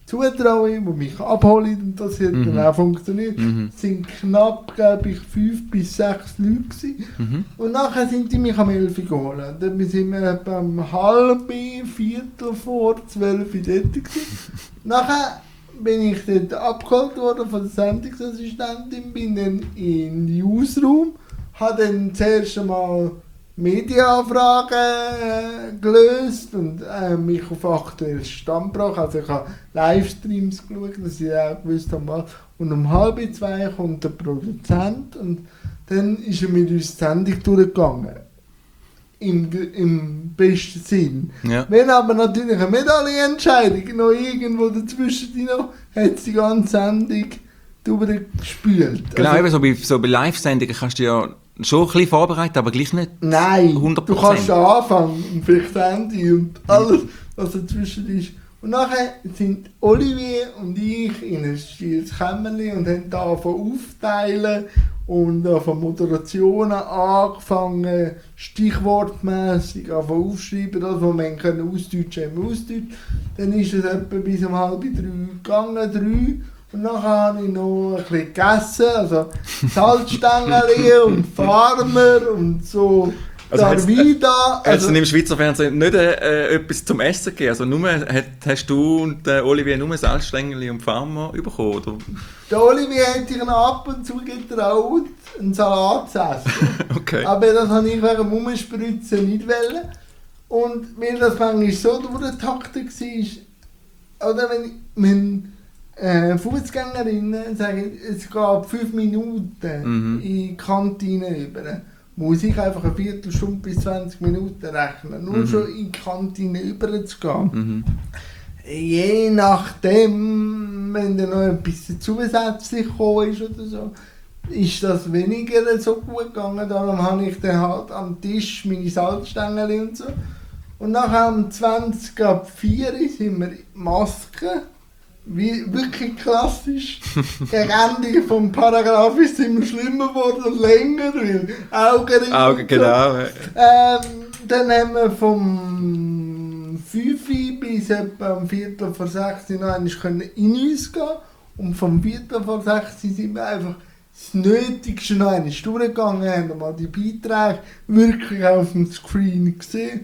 zutraue, die mich abholen und das hat Mhm. dann auch funktioniert. Mhm. Es sind knapp, glaube ich, fünf bis sechs Leute gewesen. Mhm. Und nachher sind die mich am elf Uhr geholt. Dann sind wir etwa um halb, viertel vor zwölf Uhr dort gewesen. Nachher bin ich dort abgeholt worden von der Sendungsassistentin, bin dann in den Newsroom, habe dann zuerst einmal Medienanfragen äh, gelöst und äh, mich auf aktuelles Stand gebracht. Also ich habe Livestreams geschaut, dass ich auch gewusst habe, was. Und um halb zwei kommt der Produzent und dann ist er mit uns die Sendung durchgegangen. Im, im besten Sinn. Ja. Wenn aber natürlich eine Medaillenentscheidung noch irgendwo dazwischen noch, hat es die ganze Sendung drüber gespült. Genau, Also, eben so bei, so bei Live-Sendungen kannst du ja schon ein bisschen vorbereiten, aber gleich nicht. nein, hundert du Prozent. kannst anfangen und vielleicht das Ende und alles, was dazwischen ist. Und nachher sind Olivier und ich in ein stilles Kämmerchen und haben da von aufteilen und von Moderationen angefangen, stichwortmässig angefangen aufschreiben, das, was wir können ausdeutschen, haben wir ausdeutschen. Dann ist es etwa bis um halb drei gegangen, drei. Und nachher habe ich noch ein bisschen gegessen, also Salzstängel und Farmer und so. Also hat's- Darvida. Hat es Also, im Schweizer Fernsehen nicht äh, etwas zum Essen gegeben? Also nur, hat, hast du und äh, Olivier nur Salzstängel und Farmer bekommen? Oder? der Olivier hat sich noch ab und zu getraut, einen Salat zu essen. Okay. Aber das habe ich wegen dem Umspritzen nicht wollen. Und weil das manchmal so durchgetaktet war, oder wenn, wenn äh, Fußgängerinnen sagen, es geht fünf Minuten Mhm. in die Kantine über, muss ich einfach eine Viertelstunde bis zwanzig Minuten rechnen, nur Mhm. schon in die Kantine über zu gehen. Mhm. Je nachdem, wenn dann noch etwas zusätzlich gekommen ist oder so, ist das weniger so gut gegangen. Darum habe ich dann halt am Tisch meine Salzstängel und so. Und nachher um zwanzig ab vier sind wir in Masken. Wie, wirklich klassisch. Gegen Ende vom Paragraph ist es immer schlimmer geworden und länger, weil Augenringe Augen, und so. genau. Ähm, dann haben wir vom fünf Uhr bis etwa um Viertel vor sechs noch einmal können in uns gehen. Und vom Viertel vor sechs sind wir einfach das Nötigste noch einmal durchgegangen, haben mal die Beiträge wirklich auf dem Screen gesehen.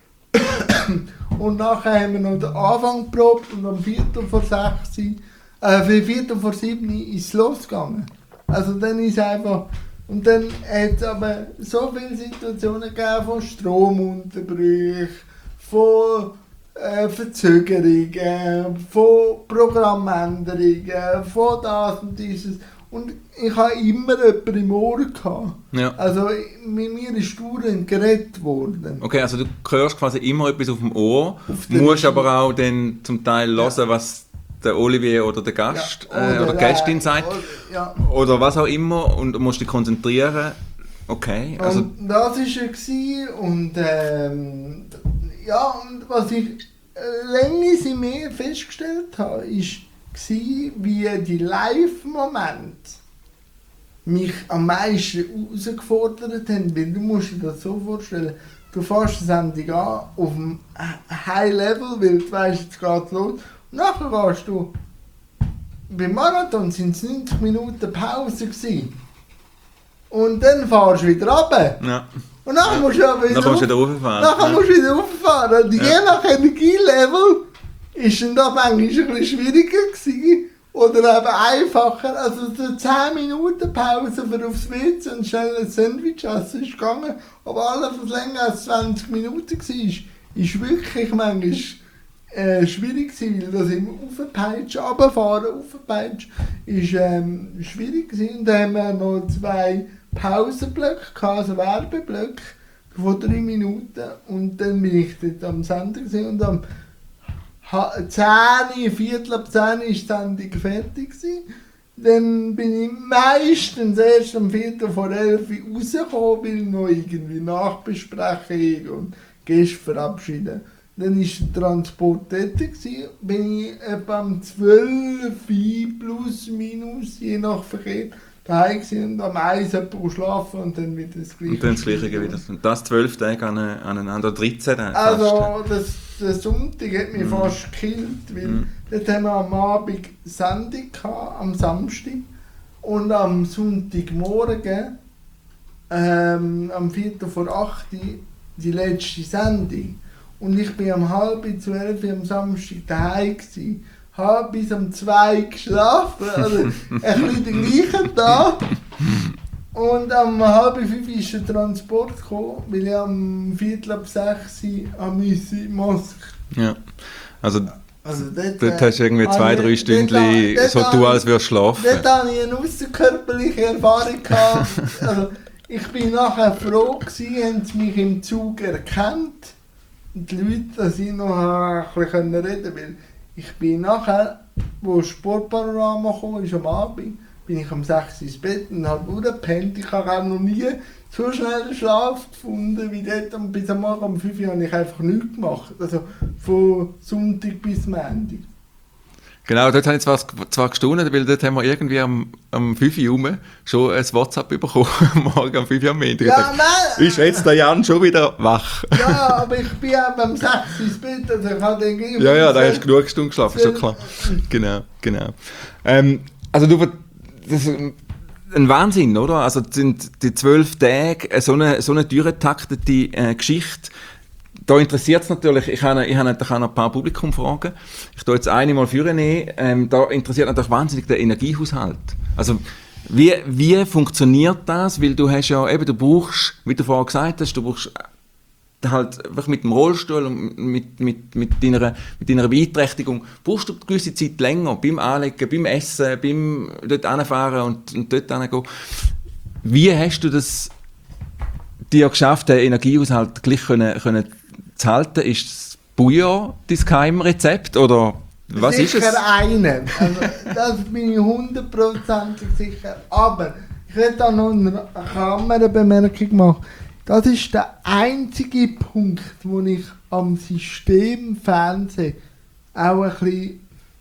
Und nachher haben wir noch den Anfang geprobt und am Viertel vor sechs, äh, für Viertel vor sieben ist es losgegangen. Also dann ist einfach, und dann hat es aber so viele Situationen gegeben von Stromunterbrüchen, von äh, Verzögerungen, von Programmänderungen, von das und dieses. Und ich habe immer jemanden im Ohr gehabt. Ja. Also mit mir ist dauernd geredet worden. Okay, also du hörst quasi immer etwas auf dem Ohr, Auf der musst Regie. aber auch dann zum Teil hören, Ja. was der Olivier oder der Gast Ja, äh, oder die Gästin äh, sagt. oder- Ja. Oder was auch immer und du musst dich konzentrieren. Okay, also Und das war er gewesen. Und ähm, ja, und was ich äh, länger sie mehr festgestellt habe, ist gsi, wie die Live-Momente mich am meisten herausgefordert haben, weil du musst dir das so vorstellen, du fährst die Sendung an auf dem High Level, weil du weißt, jetzt geht's los, und nachher gehst du, beim Marathon sind es neunzig Minuten Pause gewesen. Und dann fahrst du wieder runter. ja. Und nachher musst du aber wieder, Dann musst du auf- wieder rauffahren. nachher ja. musst du wieder rauffahren. Und Ja. je nach Energielevel ist dann das manchmal ein bisschen schwieriger gewesen. Oder eben einfacher. Also so zehn Minuten Pause für aufs W C und schnell ein Sandwich essen ist gegangen. Aber alles, was länger als zwanzig Minuten war, ist wirklich manchmal äh, schwierig gewesen, weil das immer aufpeitschen, runterfahren, aufpeitschen, ist ähm, schwierig gewesen. Und dann haben wir noch zwei Pausenblöcke gehabt, also Werbeblöcke von drei Minuten. Und dann bin ich dort am Sender gewesen und am Ha- zehn, Viertel ab zehn war die Sendung fertig gewesen. Dann bin ich meistens erst am Viertel vor elf rausgekommen, weil noch irgendwie Nachbesprechung und Gäste verabschieden. Dann war der Transport dort, gewesen. Bin ich etwa um zwölf plus minus, je nach Verkehr, daheim gewesen und am eins jemand schlafen und dann wieder das Gleiche. Und dann das Gleiche wieder. Und das zwölf Tage an- aneinander, oder dreizehn Tage Also fast. das, der Sonntag hat mich Mm. fast gekillt, weil Mm. dort haben wir am Abend Sendung gehabt, am Samstag. Und am Sonntagmorgen, ähm, am Viertel vor acht, die letzte Sendung. Und ich bin um halb zwölf am Samstag daheim gewesen. Habe bis um zwei geschlafen, also ein bisschen den gleichen Tag. Und am halb fünf ist der Transport gekommen, weil ich am Viertel ab sechs in Mosk. Ja. Also, Also dort, dort hast du irgendwie zwei, drei Stündchen so tun, als würdest du schlafen. Dort hatte ich eine außerkörperliche Erfahrung gehabt. Also, ich bin nachher froh gewesen, haben sie mich im Zug erkannt. Und die Leute, dass ich noch ein bisschen reden konnte. Weil ich bin nachher, wo das Sportpanorama kam, ist am Abend, bin ich um sechs ins Bett und habe nur gepennt. Ich habe auch noch nie so schnell Schlaf gefunden wie dort. Und bis am Morgen um fünf Uhr habe ich einfach nichts gemacht. Also von Sonntag bis Montag. Genau, dort habe ich zwar, zwar gestaunt, weil dort haben wir irgendwie am, am fünf Uhr rum schon ein WhatsApp bekommen, morgen am fünf Uhr am Montag. Ja, nein! Ist jetzt der Jan schon wieder wach? Ja, aber ich bin auch beim sechs ins Bett, also ich habe den Gegend. Ja, ja, da hast du genug Stunden geschlafen, schon klar. Genau, genau. Ähm, also du, das ist ein Wahnsinn, oder? Also sind die zwölf Tage so eine, so eine durchgetaktete äh, Geschichte. Da interessiert es natürlich, ich habe, ich habe natürlich auch noch ein paar Publikumfragen. Ich tue jetzt eine mal vornehmen. Ähm, da interessiert natürlich wahnsinnig der Energiehaushalt. Also, wie, wie funktioniert das? Weil du hast ja eben, du brauchst, wie du vorhin gesagt hast, du brauchst halt einfach mit dem Rollstuhl und mit, mit, mit, deiner, mit deiner Beeinträchtigung, brauchst du eine gewisse Zeit länger beim Anlegen, beim Essen, beim dort hinfahren und, und dort hingehen. Wie hast du das dir geschafft, den Energiehaushalt gleich können, können zu halten? Ist das Bouillon dein Geheimrezept oder was sicher ist es? Sicher einen. Also, das bin ich hundertprozentig sicher. Aber ich werde da noch eine Kamerabemerkung machen. Das ist der einzige Punkt, wo ich am System Fernsehen auch ein bisschen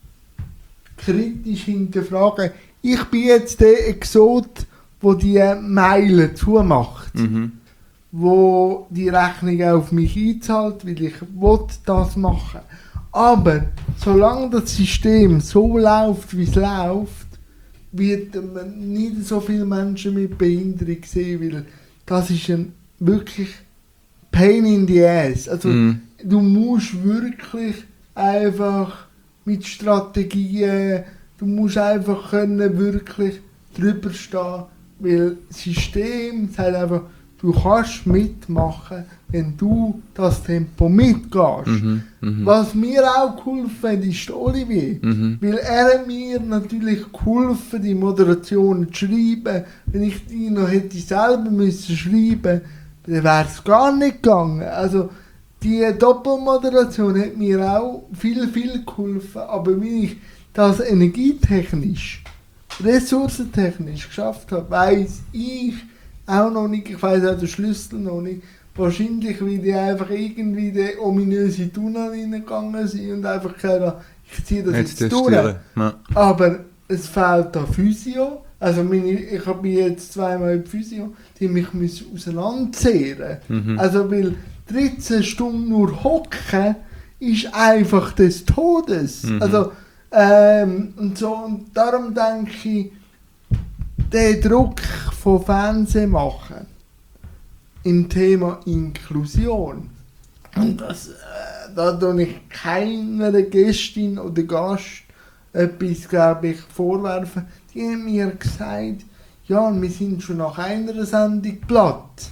kritisch hinterfrage. Ich bin jetzt der Exot, der die Meilen zumacht. Mhm. Wo die Rechnung auf mich einzahlt, weil ich will das machen. Aber solange das System so läuft, wie es läuft, wird man nicht so viele Menschen mit Behinderung sehen, weil das ist ein wirklich Pain in the ass. Also mm. du musst wirklich einfach mit Strategien, du musst einfach können wirklich drüber stehen, weil das System sagt einfach, du kannst mitmachen, wenn du das Tempo mitgehst. Mhm, mh. Was mir auch geholfen hat, ist der Olivier. Mhm. Weil er hat mir natürlich geholfen, die Moderation zu schreiben. Wenn ich die noch hätte selber müssen schreiben, dann wäre es gar nicht gegangen. Also die Doppelmoderation hat mir auch viel, viel geholfen. Aber wenn ich das energietechnisch, ressourcentechnisch geschafft habe, weiss ich auch noch nicht, ich weiss auch den Schlüssel noch nicht. Wahrscheinlich, weil die einfach irgendwie in den ominösen Tunnel reingegangen sind und einfach gesagt, ich ziehe das jetzt, jetzt durch. Ja. Aber es fehlt da Physio. Also meine, ich habe mich jetzt zweimal in Physio, die mich auseinanderzehren müssen. Mhm. Also weil dreizehn Stunden nur hocken ist einfach des Todes. Mhm. Also ähm, und so, und darum denke ich, der Druck von Fernsehen machen im Thema Inklusion. Und das, äh, da tue ich keiner Gästin oder Gast etwas, glaube ich, vorwerfen. Die haben mir gesagt, ja, wir sind schon nach einer Sendung platt.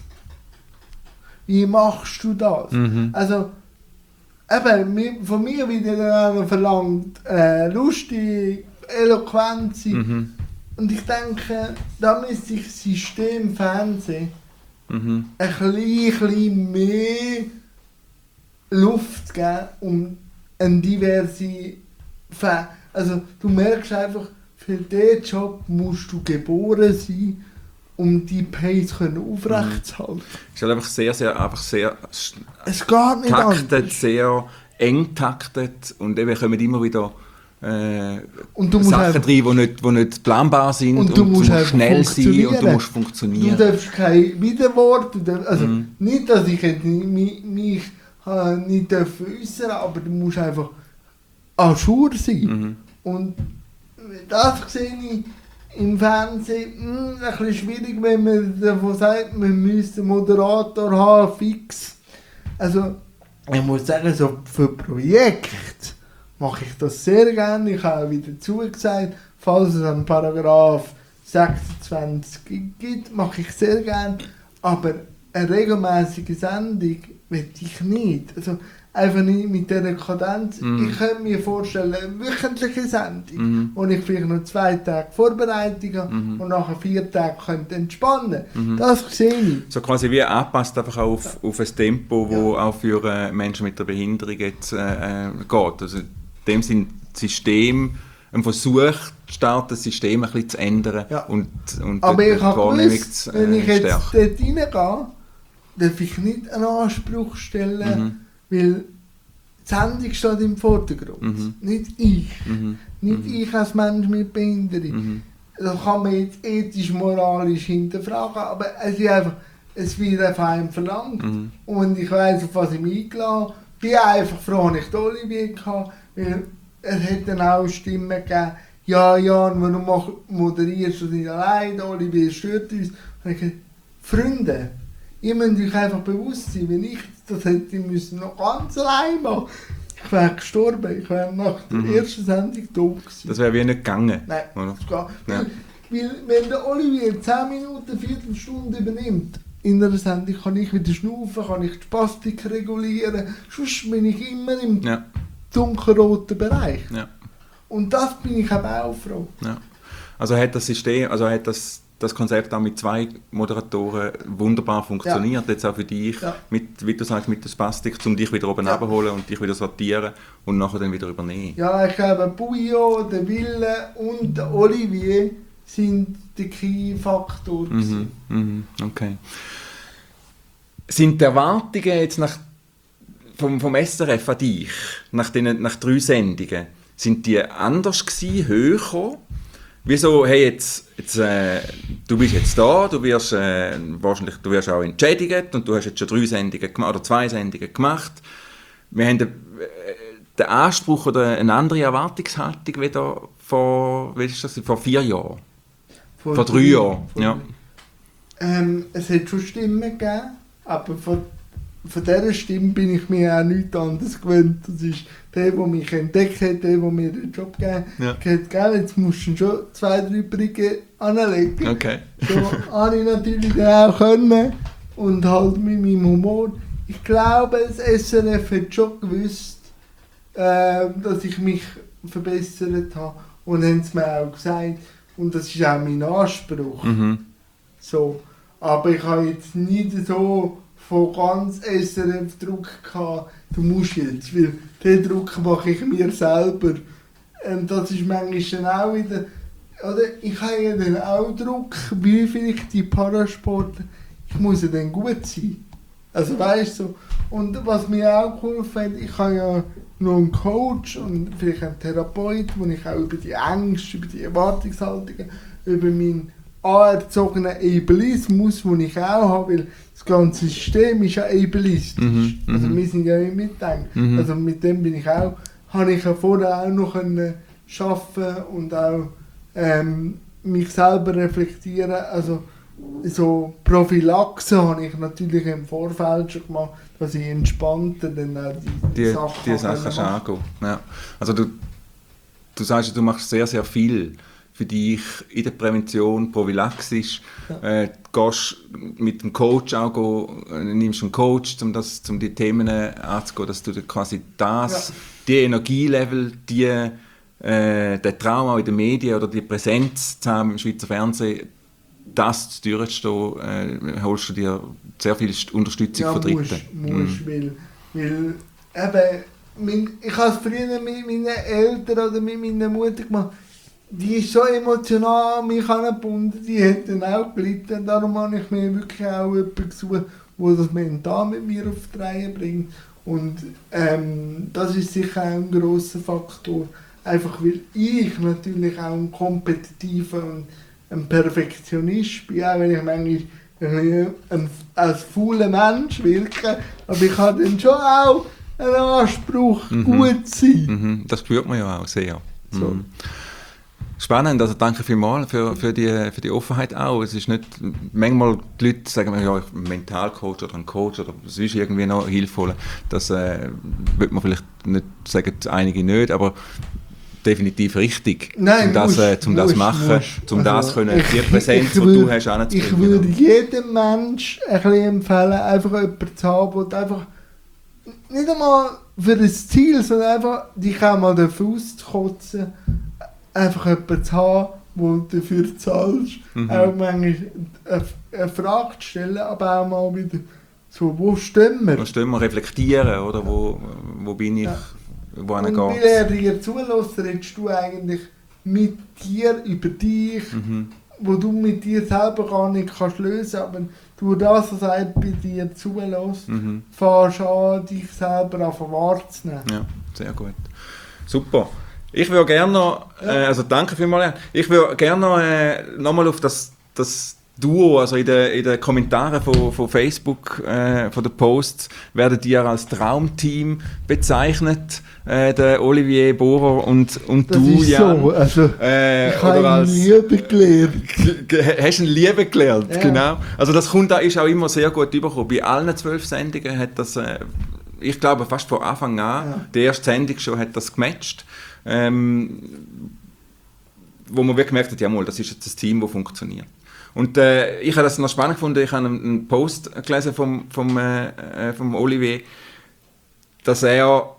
Wie machst du das? Mhm. Also, eben, von mir wird ja verlangt, äh, lustig, eloquent sein. Mhm. Und ich denke, da müsste ich das System Fernsehen mhm. ein bisschen mehr Luft geben, um eine diverse Fan. Also du merkst einfach, für diesen Job musst du geboren sein, um die Pace aufrechtzuerhalten. Mhm. Es ist halt einfach sehr, sehr, einfach sehr es geht nicht taktet, anders. sehr eng taktet und eben kommen immer wieder äh, und du musst Sachen einfach, drin, die nicht, die nicht planbar sind und du musst, musst schnell sein und du musst du funktionieren. darfst kein Widerwort, du darfst, also Mhm. nicht, dass ich jetzt nicht, mich, mich äh, nicht äußern, aber du musst einfach à jour sein. Mhm. Und das sehe ich im Fernsehen mh, ein bisschen schwierig, wenn man davon sagt, man müsste einen Moderator haben, fix. Also, ich muss sagen, so für Projekte mache ich das sehr gerne. Ich habe auch wieder zugesagt, falls es einen Paragraph sechsundzwanzig gibt, mache ich sehr gerne. Aber eine regelmäßige Sendung will ich nicht. Also, einfach nicht mit dieser Kadenz. Mhm. Ich könnte mir vorstellen, eine wöchentliche Sendung, Mhm. wo ich vielleicht noch zwei Tage Vorbereitung habe Mhm. und nachher vier Tage könnte entspannen. Mhm. Das sehe ich. So quasi wie angepasst einfach auch auf, Ja. auf ein Tempo, wo Ja. auch für äh, Menschen mit einer Behinderung jetzt äh, äh, geht. Also in dem Sinne das System, ein Versuch zu starten, das System ein bisschen zu ändern Ja. und, und Aber die ich habe Wahrnehmung gewusst, zu wenn ich äh, jetzt stärken. dort reingehe, darf ich nicht einen Anspruch stellen, Mhm. weil die Sendung steht im Vordergrund. Mhm. Nicht ich. Mhm. Nicht Mhm. ich als Mensch mit Behinderung. Mhm. Das kann man jetzt ethisch, moralisch hinterfragen, aber es ist einfach, es wird einfach einem verlangt. Mhm. Und ich weiss, auf was ich mich eingeladen habe. Ich bin einfach froh, dass ich die Olivier hatte, weil es hat dann auch Stimmen gegeben, ja, Jan, wenn du mach, moderierst du nicht allein, der Olivier stört uns. Und ich gesagt, Freunde, ihr müsst euch einfach bewusst sein, wenn ich das hätte müssen noch ganz allein machen, ich wäre gestorben, ich wäre nach der Mhm. ersten Sendung tot gewesen. Das wäre wie nicht gegangen. Nein, Oder? das geht. Ja. Weil, weil wenn der Olivier zehn Minuten, eine Viertelstunde übernimmt, in einer Sendung kann ich wieder schnaufen, kann ich die Spastik regulieren, sonst bin ich immer im Ja. dunkelroten Bereich. Ja. Und das bin ich eben auch froh. Ja. Also hat das System, also hat das, das Konzept auch mit zwei Moderatoren wunderbar funktioniert, jetzt auch für dich, Ja. mit, wie du sagst, mit der Spastik, um dich wieder oben Ja. abzuholen und dich wieder sortieren und nachher dann wieder übernehmen. Ja, ich glaube, Bouillon, der Wille und der Olivier sind die Key-Faktor. Mhm. Mhm. Okay. Sind die Erwartungen jetzt nach, vom, vom S R F an dich, nach, den, nach drei Sendungen, sind die anders gewesen, höher? Wieso, hey, jetzt, jetzt, äh, du bist jetzt da, du wirst, äh, wahrscheinlich, du wirst auch entschädigt und du hast jetzt schon drei Sendungen gemacht, oder zwei Sendungen gemacht. Wir haben den, äh, den Anspruch oder eine andere Erwartungshaltung wie da vor, wie ist das, vor vier Jahren? Vor, Vor drei Jahren, vor ja. Ähm, es hat schon Stimmen gegeben, aber von, von dieser Stimme bin ich mir auch nichts anderes gewöhnt. Das ist der, der mich entdeckt hat, der, der mir den Job gegeben Ja. hat. Gell, jetzt musst du schon zwei, drei Brücken anlegen. Okay. So habe ich natürlich dann auch können. Und halt mit meinem Humor. Ich glaube, das S R F hat schon gewusst, äh, dass ich mich verbessert habe. Und haben es mir auch gesagt. Und das ist auch mein Anspruch. Mhm. So. Aber ich habe jetzt nicht so von ganz S R F Druck gehabt, du musst jetzt, weil den Druck mache ich mir selber. Und das ist manchmal dann auch wieder, oder ich habe ja dann auch Druck, wie vielleicht die Parasportler, ich muss ja dann gut sein. Also weißt du, so. Und was mir auch geholfen hat, ich habe ja noch einen Coach und vielleicht einen Therapeut, wo ich auch über die Ängste, über die Erwartungshaltungen, über meinen anerzogenen Ableismus, den ich auch habe, weil das ganze System ist ja ableistisch. Mhm, Also mhm. wir sind ja nicht mitdenken. Mhm. Also mit dem bin ich auch, habe ich ja vorher auch noch können arbeiten und auch ähm, mich selber reflektieren. Also so Prophylaxe habe ich natürlich im Vorfeld schon gemacht, dass ich entspannter dann auch die, Die, Sachen, die Sachen machen kannst du angehen. Ja. Also du, du sagst, du machst sehr, sehr viel für dich in der Prävention, prophylaxisch. Ja. Äh, du gehst mit dem Coach auch, go, äh, nimmst einen Coach, um, das, um die Themen anzugehen, dass du quasi das, Ja. die Energielevel, die, äh, den Traum auch in den Medien oder die Präsenz zu haben im Schweizer Fernsehen, das durchzustehen, äh, holst du dir sehr viel Unterstützung Ja, von Dritten. musst, musst, weil, weil eben, mein, ich habe es früher mit meinen Eltern oder mit meiner Mutter gemacht, die ist so emotional an mich angebunden, die hat dann auch gelitten. Darum habe ich mir wirklich auch jemanden gesucht, der das mental mit mir auf die Reihe bringt. Und ähm, das ist sicher auch ein grosser Faktor. Einfach weil ich natürlich auch ein kompetitiver und ein Perfektionist bin, auch wenn ich manchmal ein, ein, als fauler Mensch wirke, aber ich habe dann schon auch einen Anspruch, Mhm. gut zu sein. Mhm. Das spürt man ja auch sehr. So. Mhm. Spannend, also danke vielmals für, für, die, für die Offenheit auch. Es ist nicht, manchmal die Leute sagen mir, ja, ich bin ein Mentalcoach oder ein Coach oder sonst irgendwie noch Hilfe holen. Das äh, würde man vielleicht nicht sagen, einige nicht, aber definitiv richtig, Nein, um das, musst, äh, um das musst, machen, musst. um das Also, können, ich- die Präsenz, ich die würd- du hast, anzubringen. Ich würde jedem Menschen ein bisschen empfehlen, einfach jemanden zu haben, der einfach nicht einmal für ein Ziel, sondern einfach dich auch mal dafür auszukotzen, einfach jemanden zu haben, der dafür zahlst, Mhm. auch manchmal eine, eine Frage zu stellen, aber auch mal wieder so, wo stehen wir? Da stehen wir reflektieren, oder? Wo, wo bin ich, Ja. wo Und weil geht er dir zulässt, redest du eigentlich mit dir über dich, mhm. wo du mit dir selber gar nicht kannst lösen, aber du das, was er bei dir zulässt, Mhm. fährst an, dich selber auf wahrzunehmen. Ja, sehr gut. Super. Ich würde gerne noch, äh, also danke vielmals, ich würde gerne noch, äh, nochmal auf das, das Duo, also in den, in den Kommentaren von, von Facebook, äh, von den Posts, werden die ja als Traumteam bezeichnet, äh, der Olivier Bohrer und, und Das du, ist Jan. so, also Äh, ich oder habe ihn als, Liebe gelernt. G- g- Hast du eine Liebe gelernt, Ja. genau. Also das kommt, da ist auch immer sehr gut übergekommen. Bei allen zwölf Sendungen hat das, äh, ich glaube fast von Anfang an, Ja. die erste Sendung schon hat das gematcht. Ähm, wo man wirklich gemerkt hat, ja mal, das ist jetzt ein Team, das funktioniert. Und äh, ich habe das noch spannend gefunden, ich habe einen, einen Post gelesen vom, vom, äh, äh, vom Olivier, dass er,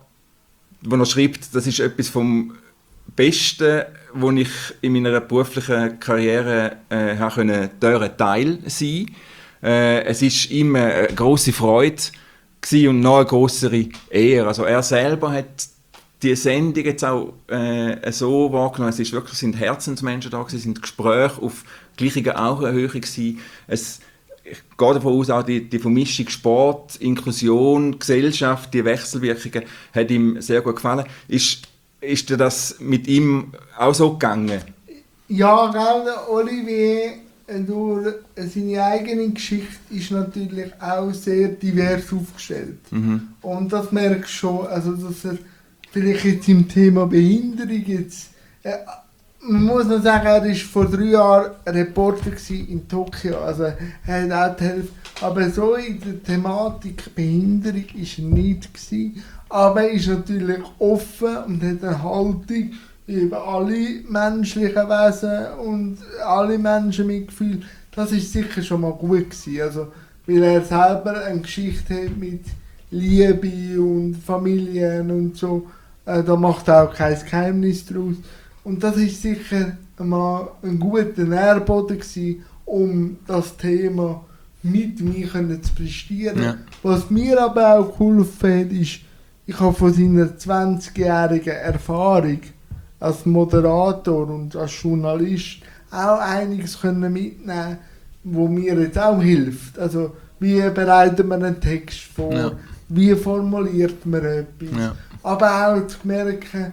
wo er schreibt, das ist etwas vom Besten, was ich in meiner beruflichen Karriere äh, habe können, deren Teil sein. Äh, es ist ihm eine grosse Freude gewesen und noch eine größere Ehre. Also er selber hat die Sendung jetzt auch äh, so wahrgenommen, es ist wirklich, sind Herzensmenschen da gewesen, es sind Gespräche auf gleicher Augenhöhe gewesen. Es, ich gehe davon aus, auch die, die Vermischung Sport, Inklusion, Gesellschaft, die Wechselwirkungen hat ihm sehr gut gefallen. Ist, ist dir das mit ihm auch so gegangen? Ja, gell, der Olivier, äh, durch seine eigene Geschichte ist natürlich auch sehr divers aufgestellt. Mhm. Und das merkst du schon, also dass er vielleicht jetzt im Thema Behinderung jetzt, äh, man muss noch sagen, er war vor drei Jahren Reporter in Tokio, also er hat auch die Hälfte, aber so in der Thematik Behinderung war er nicht gewesen, aber er ist natürlich offen und hat eine Haltung über alle menschlichen Wesen und alle Menschen mit Gefühl. Das ist sicher schon mal gut gewesen, also weil er selber eine Geschichte hat mit Liebe und Familien und so. Äh, da macht er auch kein Geheimnis draus. Und das ist sicher mal ein guter Nährboden gewesen, um das Thema mit mir können zu prestieren. Ja. Was mir aber auch geholfen hat, ist, ich habe von seiner zwanzigjährigen Erfahrung als Moderator und als Journalist auch einiges können mitnehmen, wo mir jetzt auch hilft. Also wie bereitet man einen Text vor, Ja. wie formuliert man etwas. Ja. Aber auch zu merken,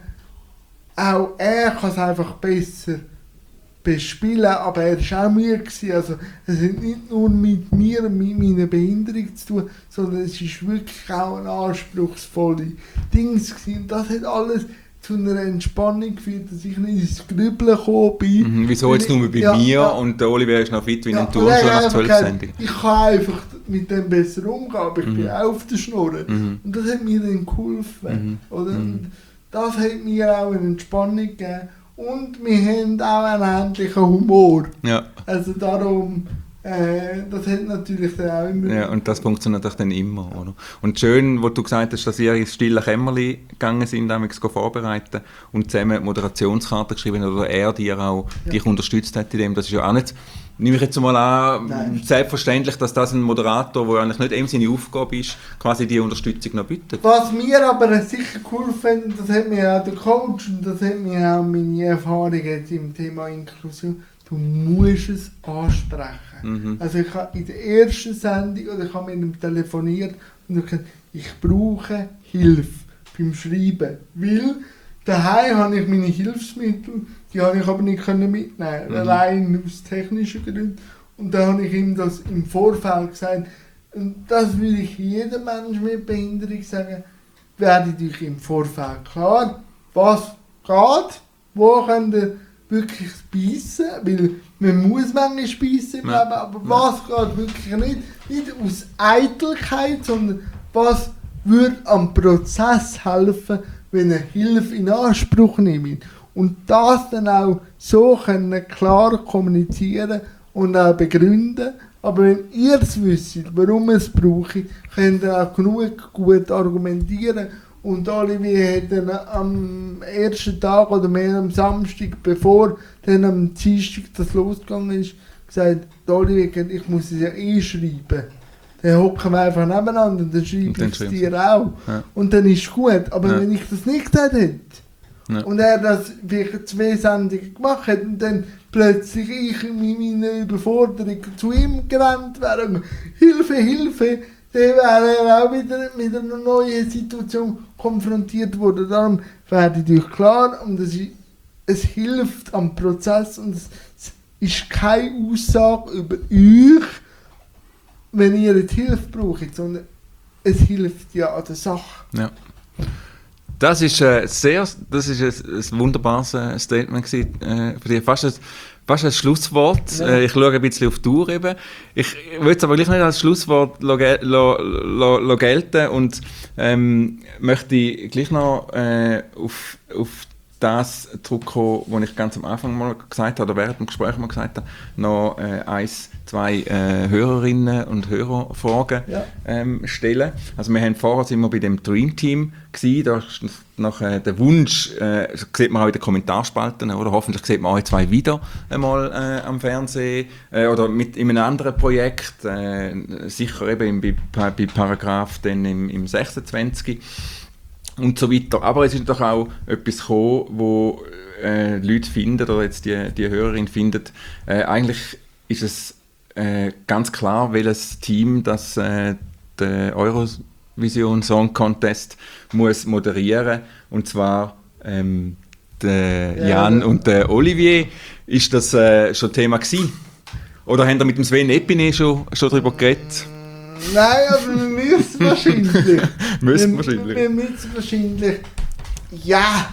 auch er kann es einfach besser bespielen, aber er war auch müde gewesen. Also es hat nicht nur mit mir und mit meiner Behinderung zu tun, sondern es ist wirklich auch ein anspruchsvolle Dings gewesen. Und das hat alles zu einer Entspannung geführt, dass ich nicht ins Grübeln gekommen bin. Mhm. Wieso jetzt nur bei Ja, mir ja. und der Olivier ist noch fit wie Ja, ein und Turnschuh er hat nach einfach zwölf gesagt, Sendungen. ich kann einfach mit dem besser umgehen, aber ich Mhm. bin auch auf der Schnur. Mhm. Und das hat mir dann geholfen. Mhm. Oder? Mhm. Und das hat mir auch eine Entspannung gegeben. Und wir haben auch einen ähnlichen Humor. Ja. Also darum, äh, das hat natürlich dann auch immer... Ja, und das funktioniert natürlich dann immer, oder? Und schön, wo du gesagt hast, dass ihr ins stille Kämmerli gegangen sind, damals vorbereiten und zusammen Moderationskarte geschrieben hat, oder er dir auch Ja. dich unterstützt hat in dem. Das ist ja auch nicht, nehme ich jetzt mal an, Nein. selbstverständlich, dass das ein Moderator, der eigentlich nicht eben seine Aufgabe ist, quasi die Unterstützung noch bietet. Was mir aber sicher geholfen hat, und das hat mir auch der Coach und das hat mir auch meine Erfahrung jetzt im Thema Inklusion, du musst es ansprechen. Mhm. Also ich habe in der ersten Sendung oder ich habe mit ihm telefoniert und ich gesagt, ich brauche Hilfe beim Schreiben, weil daheim habe ich meine Hilfsmittel, die habe ich aber nicht können mitnehmen, mhm. allein aus technischen Gründen. Und da habe ich ihm das im Vorfeld gesagt. Und das würde ich jedem Menschen mit Behinderung sagen, werde euch im Vorfeld klar, was geht, wo könnt ihr wirklich speissen, weil man muss manchmal speissen im ja. Leben, aber ja. was geht wirklich nicht, nicht aus Eitelkeit, sondern was würde am Prozess helfen, wenn ihr Hilfe in Anspruch nimmt. Und das dann auch so können klar kommunizieren und auch begründen. Aber wenn ihr es wisst, warum es brauche, könnt ihr auch genug gut argumentieren. Und Olivier hat dann am ersten Tag oder mehr am Samstag, bevor dann am Dienstag das losgegangen ist, gesagt, Olivier, ich muss es ja eh schreiben. Dann hocken wir einfach nebeneinander und dann schreibe ich es dir auch. Ja. Und dann ist es gut. Aber ja. wenn ich das nicht gesagt hätte, ja. und er das vielleicht zwei Sendungen gemacht hat und dann plötzlich ich in meiner Überforderung zu ihm gerannt wäre und Hilfe, Hilfe, dann wäre er auch wieder mit einer neuen Situation konfrontiert worden. Darum werde ich euch klar, und es, ist, es hilft am Prozess und es, es ist keine Aussage über euch, wenn ihr die Hilfe braucht, sondern es hilft ja an der Sache. Ja. Das ist, äh, sehr, das ist ein, ein wunderbares äh, Statement gewesen, äh, für dich. Fast ein, fast ein Schlusswort. Ja. Äh, ich schaue ein bisschen auf die Uhr eben. Ich will es aber gleich nicht als Schlusswort lo, lo, lo, lo gelten und ähm, möchte gleich noch äh, auf, auf das zurückkommen, was ich ganz am Anfang mal gesagt habe, oder während dem Gespräch mal gesagt habe, noch äh, eins, zwei äh, Hörerinnen und Hörerfragen ja. ähm, stellen. Also wir haben vorher sind wir bei dem Dream Team gewesen, da ist noch äh, der Wunsch, äh, das sieht man auch in den Kommentarspalten, oder hoffentlich sieht man euch zwei wieder einmal äh, am Fernsehen äh, oder mit in einem anderen Projekt, äh, sicher eben bei, bei Paragraph dann im, im sechsundzwanzig und so weiter. Aber es ist doch auch etwas gekommen, wo äh, Leute finden, oder jetzt die, die Hörerin findet, äh, eigentlich ist es äh, ganz klar, welches Team das äh, der Eurovision Song Contest muss moderieren, und zwar ähm, der Jan ja, und der Olivier. Ist das äh, schon Thema gewesen? Oder haben ihr mit dem Sven Epine schon, schon darüber geredet? Nein, aber wir müssen wahrscheinlich. müssen wir, wahrscheinlich. Wir müssen wahrscheinlich. Ja.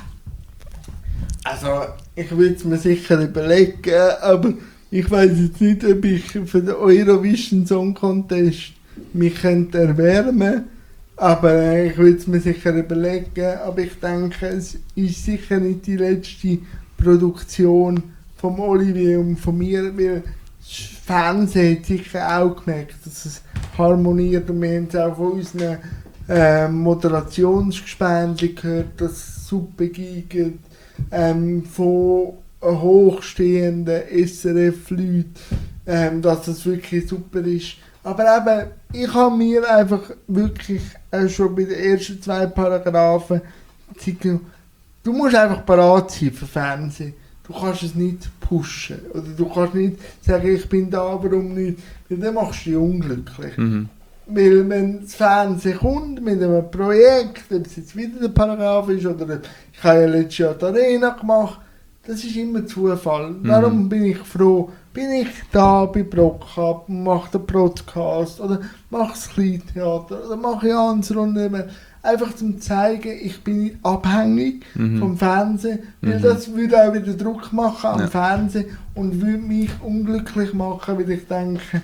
Also, ich würde es mir sicher überlegen, aber ich weiß jetzt nicht, ob ich für den Eurovision Song Contest mich könnte erwärmen. Aber ich würde es mir sicher überlegen. Aber ich denke, es ist sicher nicht die letzte Produktion von Olivier und von mir, weil das Fernsehen hat sicher auch gemerkt, dass es harmoniert, und wir haben es auch von unseren äh, Moderationsgespendli gehört, dass es super geht, ähm, von hochstehenden S R F-Leuten, ähm, dass es wirklich super ist. Aber eben, ich habe mir einfach wirklich äh, schon bei den ersten zwei Paragraphen gesagt, du musst einfach parat sein für Fernsehen. Du kannst es nicht pushen. Oder du kannst nicht sagen, ich bin da, warum nicht. Weil dann machst du dich unglücklich. Mhm. Weil wenn das Fernsehen kommt mit einem Projekt, ob es jetzt wieder der Paragraph ist, oder ich habe ja letztes Jahr die Arena gemacht, das ist immer Zufall. Mhm. Darum bin ich froh, bin ich da bei Brockab, mache den Podcast, oder mache das Kleintheater, oder mache ich andere Runden. Einfach zum zeigen, ich bin nicht abhängig mhm. vom Fernsehen, weil mhm. das würde auch wieder Druck machen am ja. Fernsehen und würde mich unglücklich machen, weil ich denke,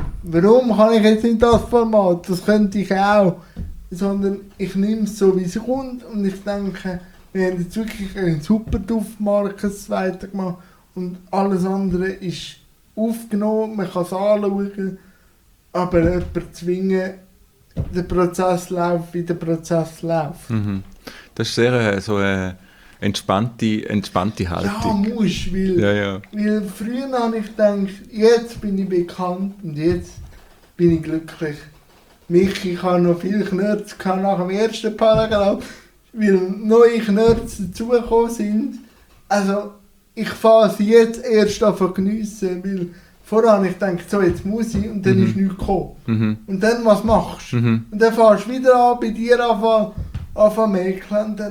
warum kann ich jetzt nicht das Format, das könnte ich auch, sondern ich nehme es so, wie es kommt, und ich denke, wir haben jetzt wirklich einen super Duftmarkes weitergemacht und alles andere ist aufgenommen, man kann es anschauen, aber jemanden zwingen, der Prozess läuft, wie der Prozess läuft. Mhm. Das ist sehr äh, so eine entspannte, entspannte Haltung. Ja, muss, weil, ja, ja. weil früher habe ich gedacht, jetzt bin ich bekannt und jetzt bin ich glücklich. Michi, ich habe noch viele Knörz nach dem ersten Paragraph, weil neue Knörz dazugekommen sind. Also ich fange sie jetzt erst an zu geniessen, weil vorher habe ich gedacht, so jetzt muss ich, und dann mhm. ist nichts gekommen. Mhm. Und dann, was machst du? Mhm. Und dann fährst du wieder an, bei dir anfangen zu mäkeln, und dann habe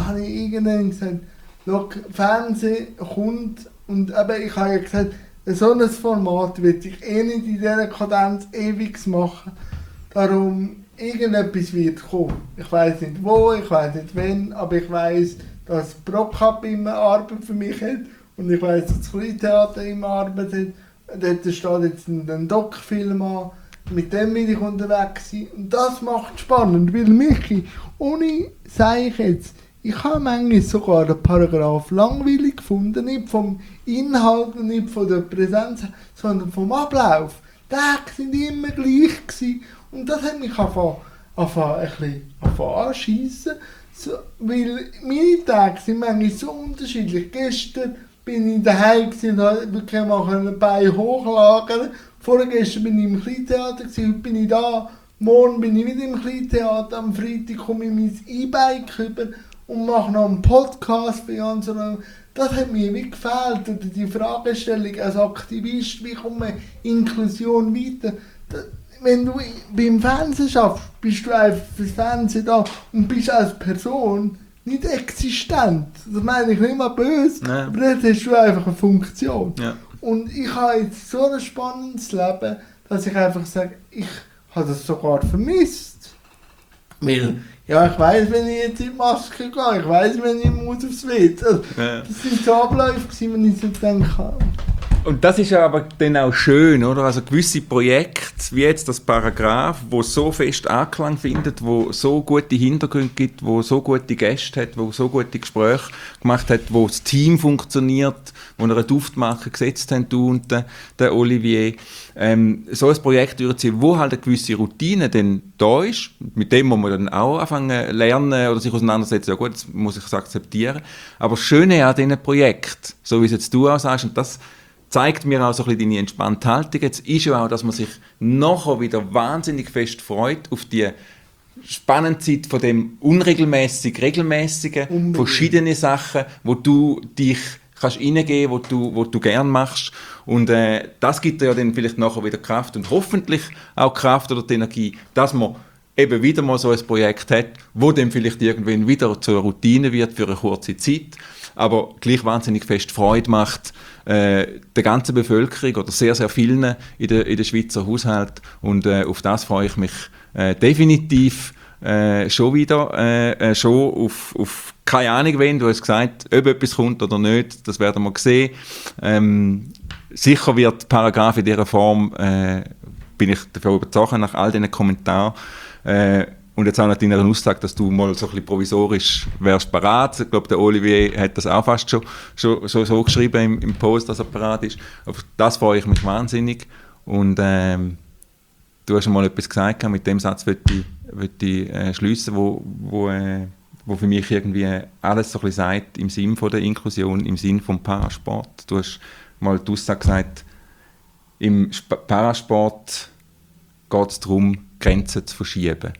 habe ich irgendwann gesagt, schau, Fernsehen kommt und eben, ich habe ja gesagt, so ein Format will ich eh nicht in dieser Kadenz ewig machen. Darum, irgendetwas wird kommen. Ich weiss nicht wo, ich weiss nicht wann, aber ich weiss, dass Brockhapp immer Arbeit für mich hat und ich weiss, dass das Kleintheater immer Arbeit hat. Dort steht jetzt ein Doc-Film an, mit dem will ich unterwegs sein und das macht spannend, weil Michi, ohne, sage ich jetzt, ich habe manchmal sogar den Paragraph langweilig gefunden, nicht vom Inhalt und nicht von der Präsenz, sondern vom Ablauf. Die Tage sind immer gleich gewesen. Und das hat mich angefangen, angefangen, ein bisschen angefangen anschiessen. So, weil meine Tage sind manchmal so unterschiedlich. Gestern bin ich daheim und konnte wirklich mal ein Bein hochlagern. Vorgestern bin ich im Kleintheater, heute bin ich da. Morgen bin ich wieder im Kleintheater. Am Freitag komme ich mein E-Bike rüber und mache noch einen Podcast bei uns. Das hat mir wie gefehlt. Oder die Fragestellung als Aktivist, wie kommt man Inklusion weiter? Das, wenn du beim Fernsehen schaffst, bist du einfach fürs Fernsehen da und bist als Person nicht existent. Das meine ich nicht mal böse, ja. Aber dort hast du einfach eine Funktion. Ja. Und ich habe jetzt so ein spannendes Leben, dass ich einfach sage, ich habe das sogar vermisst. Weil, ja, ich weiss, wenn ich jetzt in die Maske gehe, ich weiss, wenn ich muss aufs W C. Also, ja. Das sind so Abläufe, wenn ich so denke. Und das ist ja aber dann auch schön, oder? Also gewisse Projekte, wie jetzt das Paragraph, wo so fest Anklang findet, wo so gute Hintergründe gibt, wo so gute Gäste hat, wo so gute Gespräche gemacht hat, wo das Team funktioniert, wo wir eine Duftmarke gesetzt haben, du und der, der Olivier. Ähm, so ein Projekt durchziehen, wo halt eine gewisse Routine dann da ist, mit dem muss man dann auch anfangen lernen oder sich auseinandersetzen, ja gut, das muss ich es akzeptieren. Aber das Schöne an diesen Projekten, so wie es jetzt du auch sagst, und das zeigt mir auch so ein bisschen deine entspannte Haltung. Jetzt ist ja auch, dass man sich nachher wieder wahnsinnig fest freut auf die spannende Zeit von dem unregelmäßig regelmäßigen, Unbedingt. Verschiedene Sachen, wo du dich kannst reingehen, wo du, wo du gern machst. Und äh, das gibt dir ja dann vielleicht nachher wieder Kraft und hoffentlich auch Kraft oder die Energie, dass man eben wieder mal so ein Projekt hat, wo dann vielleicht irgendwann wieder zur Routine wird für eine kurze Zeit, aber gleich wahnsinnig fest Freude macht äh, der ganzen Bevölkerung oder sehr, sehr vielen in der, in der Schweizer Haushalt. Und äh, auf das freue ich mich äh, definitiv äh, schon wieder, äh, äh, schon auf, auf keine Ahnung, wenn du hast gesagt, ob etwas kommt oder nicht, das werden wir sehen. Ähm, sicher wird Paragraph in dieser Form, äh, bin ich davon überzeugt, nach all diesen Kommentaren, äh, und jetzt auch nach deiner Aussage, dass du mal so ein bisschen provisorisch wärst parat. Ich glaube, der Olivier hat das auch fast schon, schon, schon so geschrieben im, im Post, dass er parat ist. Auf das freue ich mich wahnsinnig. Und ähm, du hast schon mal etwas gesagt, mit dem Satz würde ich, würde ich äh, schliessen, wo, wo, äh, wo für mich irgendwie alles so ein bisschen sagt, im Sinn von der Inklusion, im Sinn vom Parasport. Du hast mal die Aussage gesagt, im Sp- Parasport geht es darum, Grenzen zu verschieben.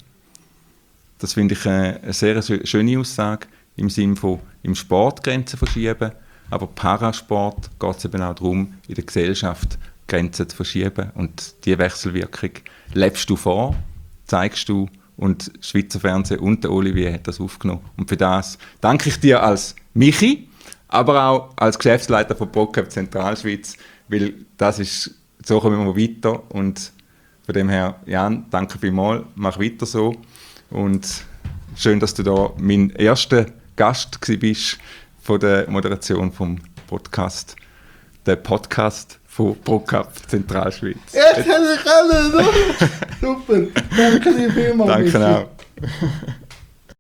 Das finde ich eine, eine sehr schöne Aussage im Sinne von im Sport Grenzen verschieben, aber Parasport geht es eben auch darum, in der Gesellschaft Grenzen zu verschieben. Und diese Wechselwirkung lebst du vor, zeigst du, und das Schweizer Fernsehen und der Olivier hat das aufgenommen. Und für das danke ich dir als Michi, aber auch als Geschäftsleiter von Brockhapp Zentralschweiz, weil das ist, so kommen wir weiter. Und von dem her, Jan, danke vielmals, mach weiter so. Und schön, dass du da mein erster Gast bist von der Moderation vom Podcast. Der Podcast von Brockhapp Zentralschweiz. Jetzt hätte ich alle, Super, danke dir vielmals. Danke auch.